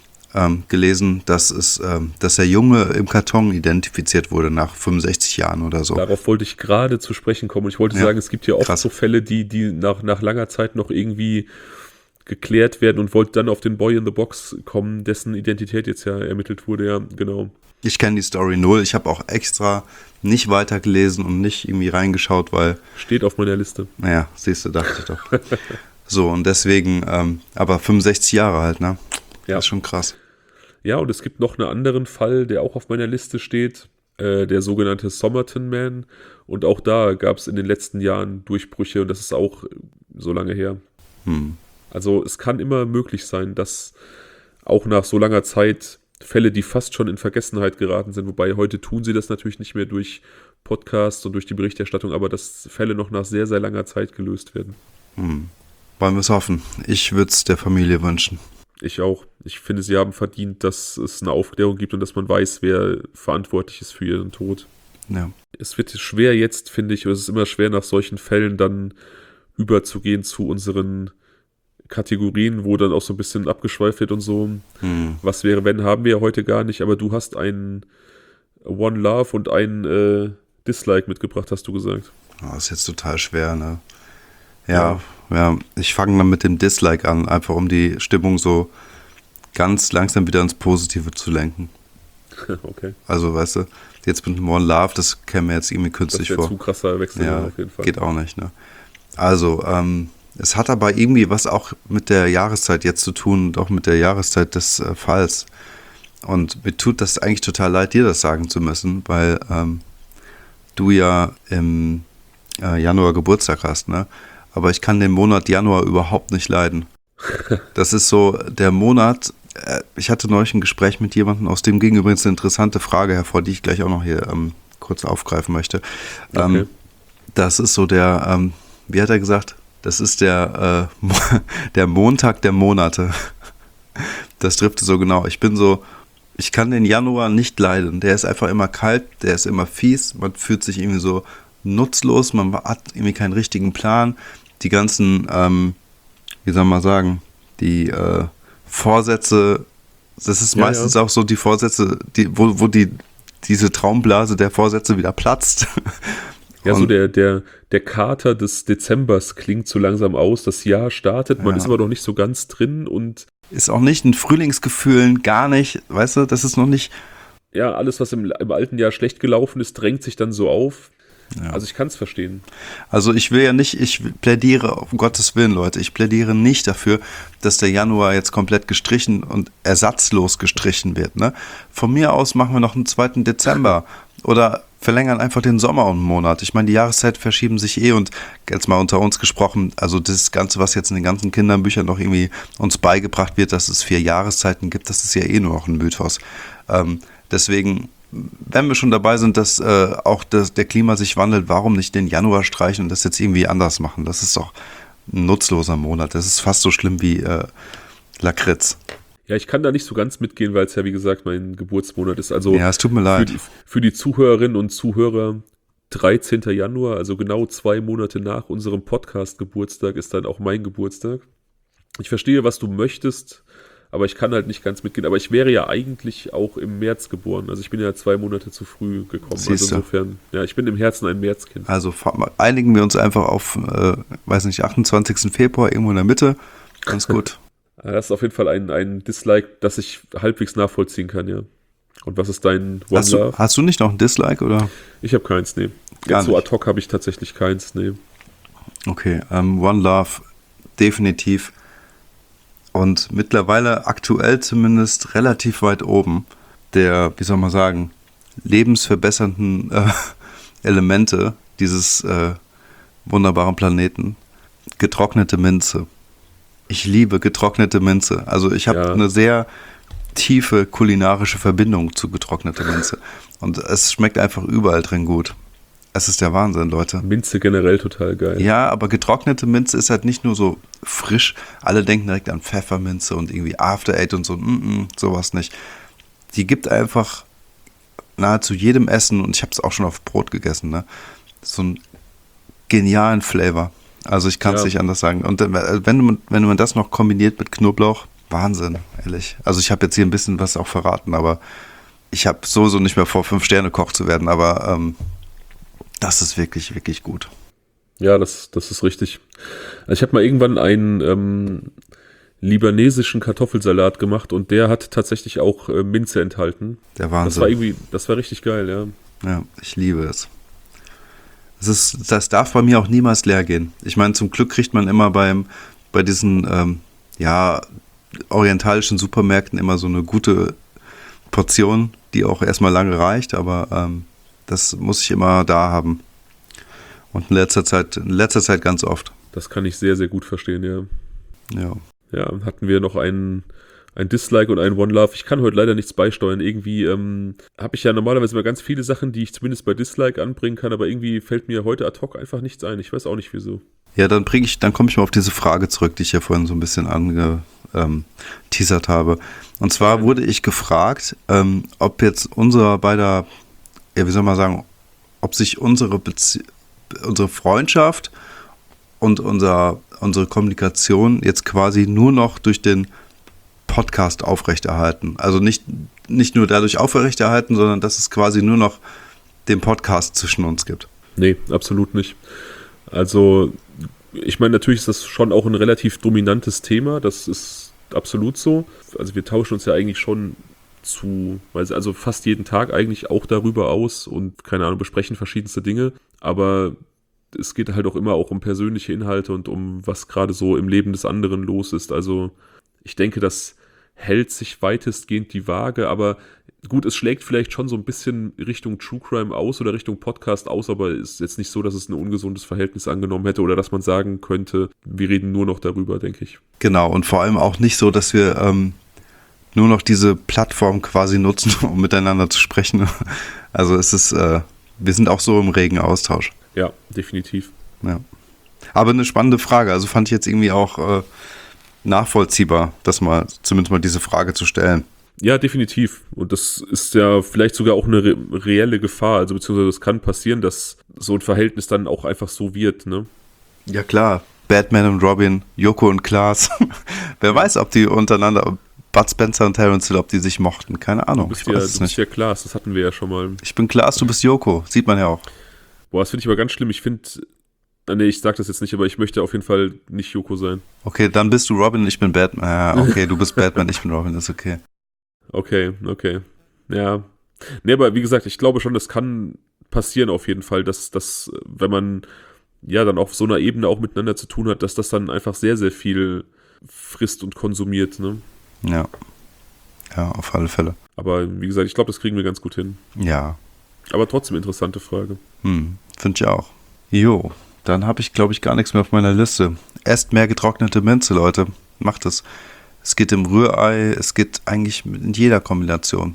gelesen, dass der Junge im Karton identifiziert wurde nach 65 Jahren oder so. Darauf wollte ich gerade zu sprechen kommen. Und ich wollte sagen, es gibt ja oft so Fälle, die nach langer Zeit noch irgendwie geklärt werden und wollte dann auf den Boy in the Box kommen, dessen Identität jetzt ja ermittelt wurde. Ja, genau. Ich kenne die Story null. Ich habe auch extra nicht weitergelesen und nicht irgendwie reingeschaut, weil... Steht auf meiner Liste. Naja, siehst du, dachte ich doch. So, und deswegen, aber 65 Jahre halt, ne? Ja. Das ist schon krass. Ja, und es gibt noch einen anderen Fall, der auch auf meiner Liste steht, der sogenannte Somerton Man. Und auch da gab es in den letzten Jahren Durchbrüche und das ist auch so lange her. Also es kann immer möglich sein, dass auch nach so langer Zeit Fälle, die fast schon in Vergessenheit geraten sind, wobei heute tun sie das natürlich nicht mehr durch Podcasts und durch die Berichterstattung, aber dass Fälle noch nach sehr, sehr langer Zeit gelöst werden. Wollen wir es hoffen. Ich würde es der Familie wünschen. Ich auch. Ich finde, sie haben verdient, dass es eine Aufklärung gibt und dass man weiß, wer verantwortlich ist für ihren Tod. Ja. Es wird schwer jetzt, finde ich, oder es ist immer schwer, nach solchen Fällen dann überzugehen zu unseren Kategorien, wo dann auch so ein bisschen abgeschweift wird und so. Was wäre, wenn, haben wir ja heute gar nicht, aber du hast einen One Love und einen Dislike mitgebracht, hast du gesagt. Oh, ist jetzt total schwer, ne? Ja, ich fange dann mit dem Dislike an, einfach um die Stimmung so ganz langsam wieder ins Positive zu lenken. Okay. Also, weißt du, jetzt mit dem One Love, das käme mir jetzt irgendwie künstlich vor. Das wäre zu krasser Wechsel auf jeden Fall. Geht auch nicht, ne? Also, es hat aber irgendwie was auch mit der Jahreszeit jetzt zu tun und auch mit der Jahreszeit des Falls. Und mir tut das eigentlich total leid, dir das sagen zu müssen, weil du ja im Januar Geburtstag hast, ne? Aber ich kann den Monat Januar überhaupt nicht leiden. Das ist so der Monat, ich hatte neulich ein Gespräch mit jemandem, aus dem ging übrigens eine interessante Frage hervor, die ich gleich auch noch hier kurz aufgreifen möchte. Okay. Das ist so der, wie hat er gesagt? Das ist der Montag der Monate. Das trifft so genau. Ich kann den Januar nicht leiden. Der ist einfach immer kalt, der ist immer fies, man fühlt sich irgendwie so nutzlos, man hat irgendwie keinen richtigen Plan. Die ganzen, wie soll man sagen, die Vorsätze, das ist meistens auch so die Vorsätze, wo diese Traumblase der Vorsätze wieder platzt. Ja, so der Kater des Dezembers klingt so langsam aus, das Jahr startet, man ist aber noch nicht so ganz drin und... Ist auch nicht ein Frühlingsgefühl, gar nicht, weißt du, das ist noch nicht... Ja, alles, was im alten Jahr schlecht gelaufen ist, drängt sich dann so auf. Ja. Also ich kann es verstehen. Also ich plädiere, um Gottes Willen, Leute, ich plädiere nicht dafür, dass der Januar jetzt komplett gestrichen und ersatzlos gestrichen wird. Ne? Von mir aus machen wir noch einen 2. Dezember oder verlängern einfach den Sommer um einen Monat. Ich meine, die Jahreszeiten verschieben sich und jetzt mal unter uns gesprochen, also das Ganze, was jetzt in den ganzen Kinderbüchern noch irgendwie uns beigebracht wird, dass es 4 Jahreszeiten gibt, das ist ja eh nur noch ein Mythos. Deswegen, wenn wir schon dabei sind, dass auch der Klima sich wandelt, warum nicht den Januar streichen und das jetzt irgendwie anders machen? Das ist doch ein nutzloser Monat. Das ist fast so schlimm wie Lakritz. Ja, ich kann da nicht so ganz mitgehen, weil es ja, wie gesagt, mein Geburtsmonat ist. Also ja, es tut mir leid. Für die Zuhörerinnen und Zuhörer, 13. Januar, also genau 2 Monate nach unserem Podcast-Geburtstag, ist dann auch mein Geburtstag. Ich verstehe, was du möchtest, aber ich kann halt nicht ganz mitgehen. Aber ich wäre ja eigentlich auch im März geboren. Also ich bin ja 2 Monate zu früh gekommen. Siehst also insofern, ja, ich bin im Herzen ein Märzkind. Also einigen wir uns einfach auf, 28. Februar, irgendwo in der Mitte. Ganz gut. Das ist auf jeden Fall ein Dislike, das ich halbwegs nachvollziehen kann, ja. Und was ist dein One Love? Hast du nicht noch ein Dislike, oder? Ich habe keins, nee. Jetzt so ad hoc habe ich tatsächlich keins, nee. Okay, One Love, definitiv. Und mittlerweile aktuell zumindest relativ weit oben der, wie soll man sagen, lebensverbessernden Elemente dieses wunderbaren Planeten. Getrocknete Minze. Ich liebe getrocknete Minze. Also ich habe eine sehr tiefe kulinarische Verbindung zu getrockneter Minze. Und es schmeckt einfach überall drin gut. Es ist der Wahnsinn, Leute. Minze generell total geil. Ja, aber getrocknete Minze ist halt nicht nur so frisch. Alle denken direkt an Pfefferminze und irgendwie After Eight und so. Sowas nicht. Die gibt einfach nahezu jedem Essen, und ich habe es auch schon auf Brot gegessen, ne? So einen genialen Flavor. Also ich kann es nicht anders sagen. Und wenn man das noch kombiniert mit Knoblauch, Wahnsinn, ehrlich. Also ich habe jetzt hier ein bisschen was auch verraten, aber ich habe sowieso nicht mehr vor, 5-Sterne-Koch zu werden, aber das ist wirklich, wirklich gut. Ja, das ist richtig. Also ich habe mal irgendwann einen libanesischen Kartoffelsalat gemacht und der hat tatsächlich auch Minze enthalten. Der Wahnsinn. Das war richtig geil, ja. Ja, ich liebe es. Das darf bei mir auch niemals leer gehen. Ich meine, zum Glück kriegt man immer bei diesen orientalischen Supermärkten immer so eine gute Portion, die auch erstmal lange reicht, aber das muss ich immer da haben. Und in letzter Zeit ganz oft. Das kann ich sehr, sehr gut verstehen, ja. Ja. Ja, hatten wir noch ein Dislike und ein One Love. Ich kann heute leider nichts beisteuern. Irgendwie habe ich ja normalerweise immer ganz viele Sachen, die ich zumindest bei Dislike anbringen kann, aber irgendwie fällt mir heute ad hoc einfach nichts ein. Ich weiß auch nicht wieso. Ja, dann komme ich mal auf diese Frage zurück, die ich ja vorhin so ein bisschen angeteasert habe. Und zwar wurde ich gefragt, ob jetzt unser beider, ja, wie soll man sagen, ob sich unsere Freundschaft und unsere Kommunikation jetzt quasi nur noch durch den Podcast aufrechterhalten. Also nicht nur dadurch aufrechterhalten, sondern dass es quasi nur noch den Podcast zwischen uns gibt. Nee, absolut nicht. Also, ich meine, natürlich ist das schon auch ein relativ dominantes Thema. Das ist absolut so. Also wir tauschen uns ja eigentlich schon also fast jeden Tag eigentlich auch darüber aus und, keine Ahnung, besprechen verschiedenste Dinge. Aber es geht halt auch immer auch um persönliche Inhalte und um was gerade so im Leben des anderen los ist. Also ich denke, das hält sich weitestgehend die Waage, aber gut, es schlägt vielleicht schon so ein bisschen Richtung True Crime aus oder Richtung Podcast aus, aber es ist jetzt nicht so, dass es ein ungesundes Verhältnis angenommen hätte oder dass man sagen könnte, wir reden nur noch darüber, denke ich. Genau, und vor allem auch nicht so, dass wir nur noch diese Plattform quasi nutzen, um miteinander zu sprechen. Also wir sind auch so im regen Austausch. Ja, definitiv. Ja. Aber eine spannende Frage, also fand ich jetzt irgendwie auch nachvollziehbar, zumindest mal diese Frage zu stellen. Ja, definitiv. Und das ist ja vielleicht sogar auch eine reelle Gefahr. Also beziehungsweise es kann passieren, dass so ein Verhältnis dann auch einfach so wird, ne? Ja klar, Batman und Robin, Joko und Klaas. Wer weiß, ob die untereinander, Bud Spencer und Terence Hill, ob die sich mochten. Keine Ahnung. Du bist ja Klaas, das hatten wir ja schon mal. Ich bin Klaas, du bist Joko. Sieht man ja auch. Boah, das finde ich aber ganz schlimm. Ich finde, nee, ich sag das jetzt nicht, aber ich möchte auf jeden Fall nicht Joko sein. Okay, dann bist du Robin, ich bin Batman. Ja, okay, du bist Batman, ich bin Robin, ist okay. Okay. Ja. Nee, aber wie gesagt, ich glaube schon, das kann passieren auf jeden Fall, dass wenn man ja dann auf so einer Ebene auch miteinander zu tun hat, dass das dann einfach sehr, sehr viel frisst und konsumiert, ne? Ja. Ja, auf alle Fälle. Aber wie gesagt, ich glaube, das kriegen wir ganz gut hin. Ja. Aber trotzdem interessante Frage. Finde ich auch. Jo, dann habe ich, glaube ich, gar nichts mehr auf meiner Liste. Esst mehr getrocknete Minze, Leute. Macht es. Es geht im Rührei, es geht eigentlich in jeder Kombination.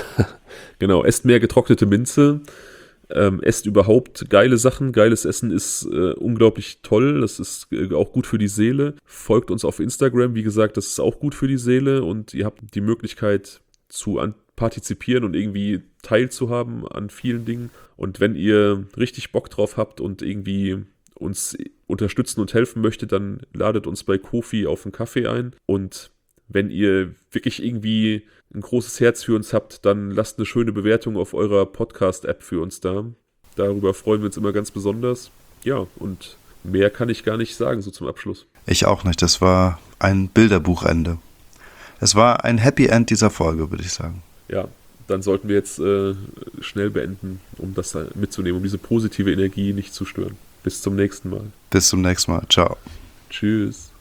Genau, esst mehr getrocknete Minze. Esst überhaupt geile Sachen. Geiles Essen ist unglaublich toll. Das ist auch gut für die Seele. Folgt uns auf Instagram. Wie gesagt, das ist auch gut für die Seele. Und ihr habt die Möglichkeit zu partizipieren und irgendwie teilzuhaben an vielen Dingen. Und wenn ihr richtig Bock drauf habt und irgendwie uns unterstützen und helfen möchtet, dann ladet uns bei Ko-fi auf einen Kaffee ein. Und wenn ihr wirklich irgendwie ein großes Herz für uns habt, dann lasst eine schöne Bewertung auf eurer Podcast-App für uns da. Darüber freuen wir uns immer ganz besonders. Ja, und mehr kann ich gar nicht sagen, so zum Abschluss. Ich auch nicht. Das war ein Bilderbuchende. Es war ein Happy End dieser Folge, würde ich sagen. Ja, dann sollten wir jetzt schnell beenden, um das mitzunehmen, um diese positive Energie nicht zu stören. Bis zum nächsten Mal. Bis zum nächsten Mal. Ciao. Tschüss.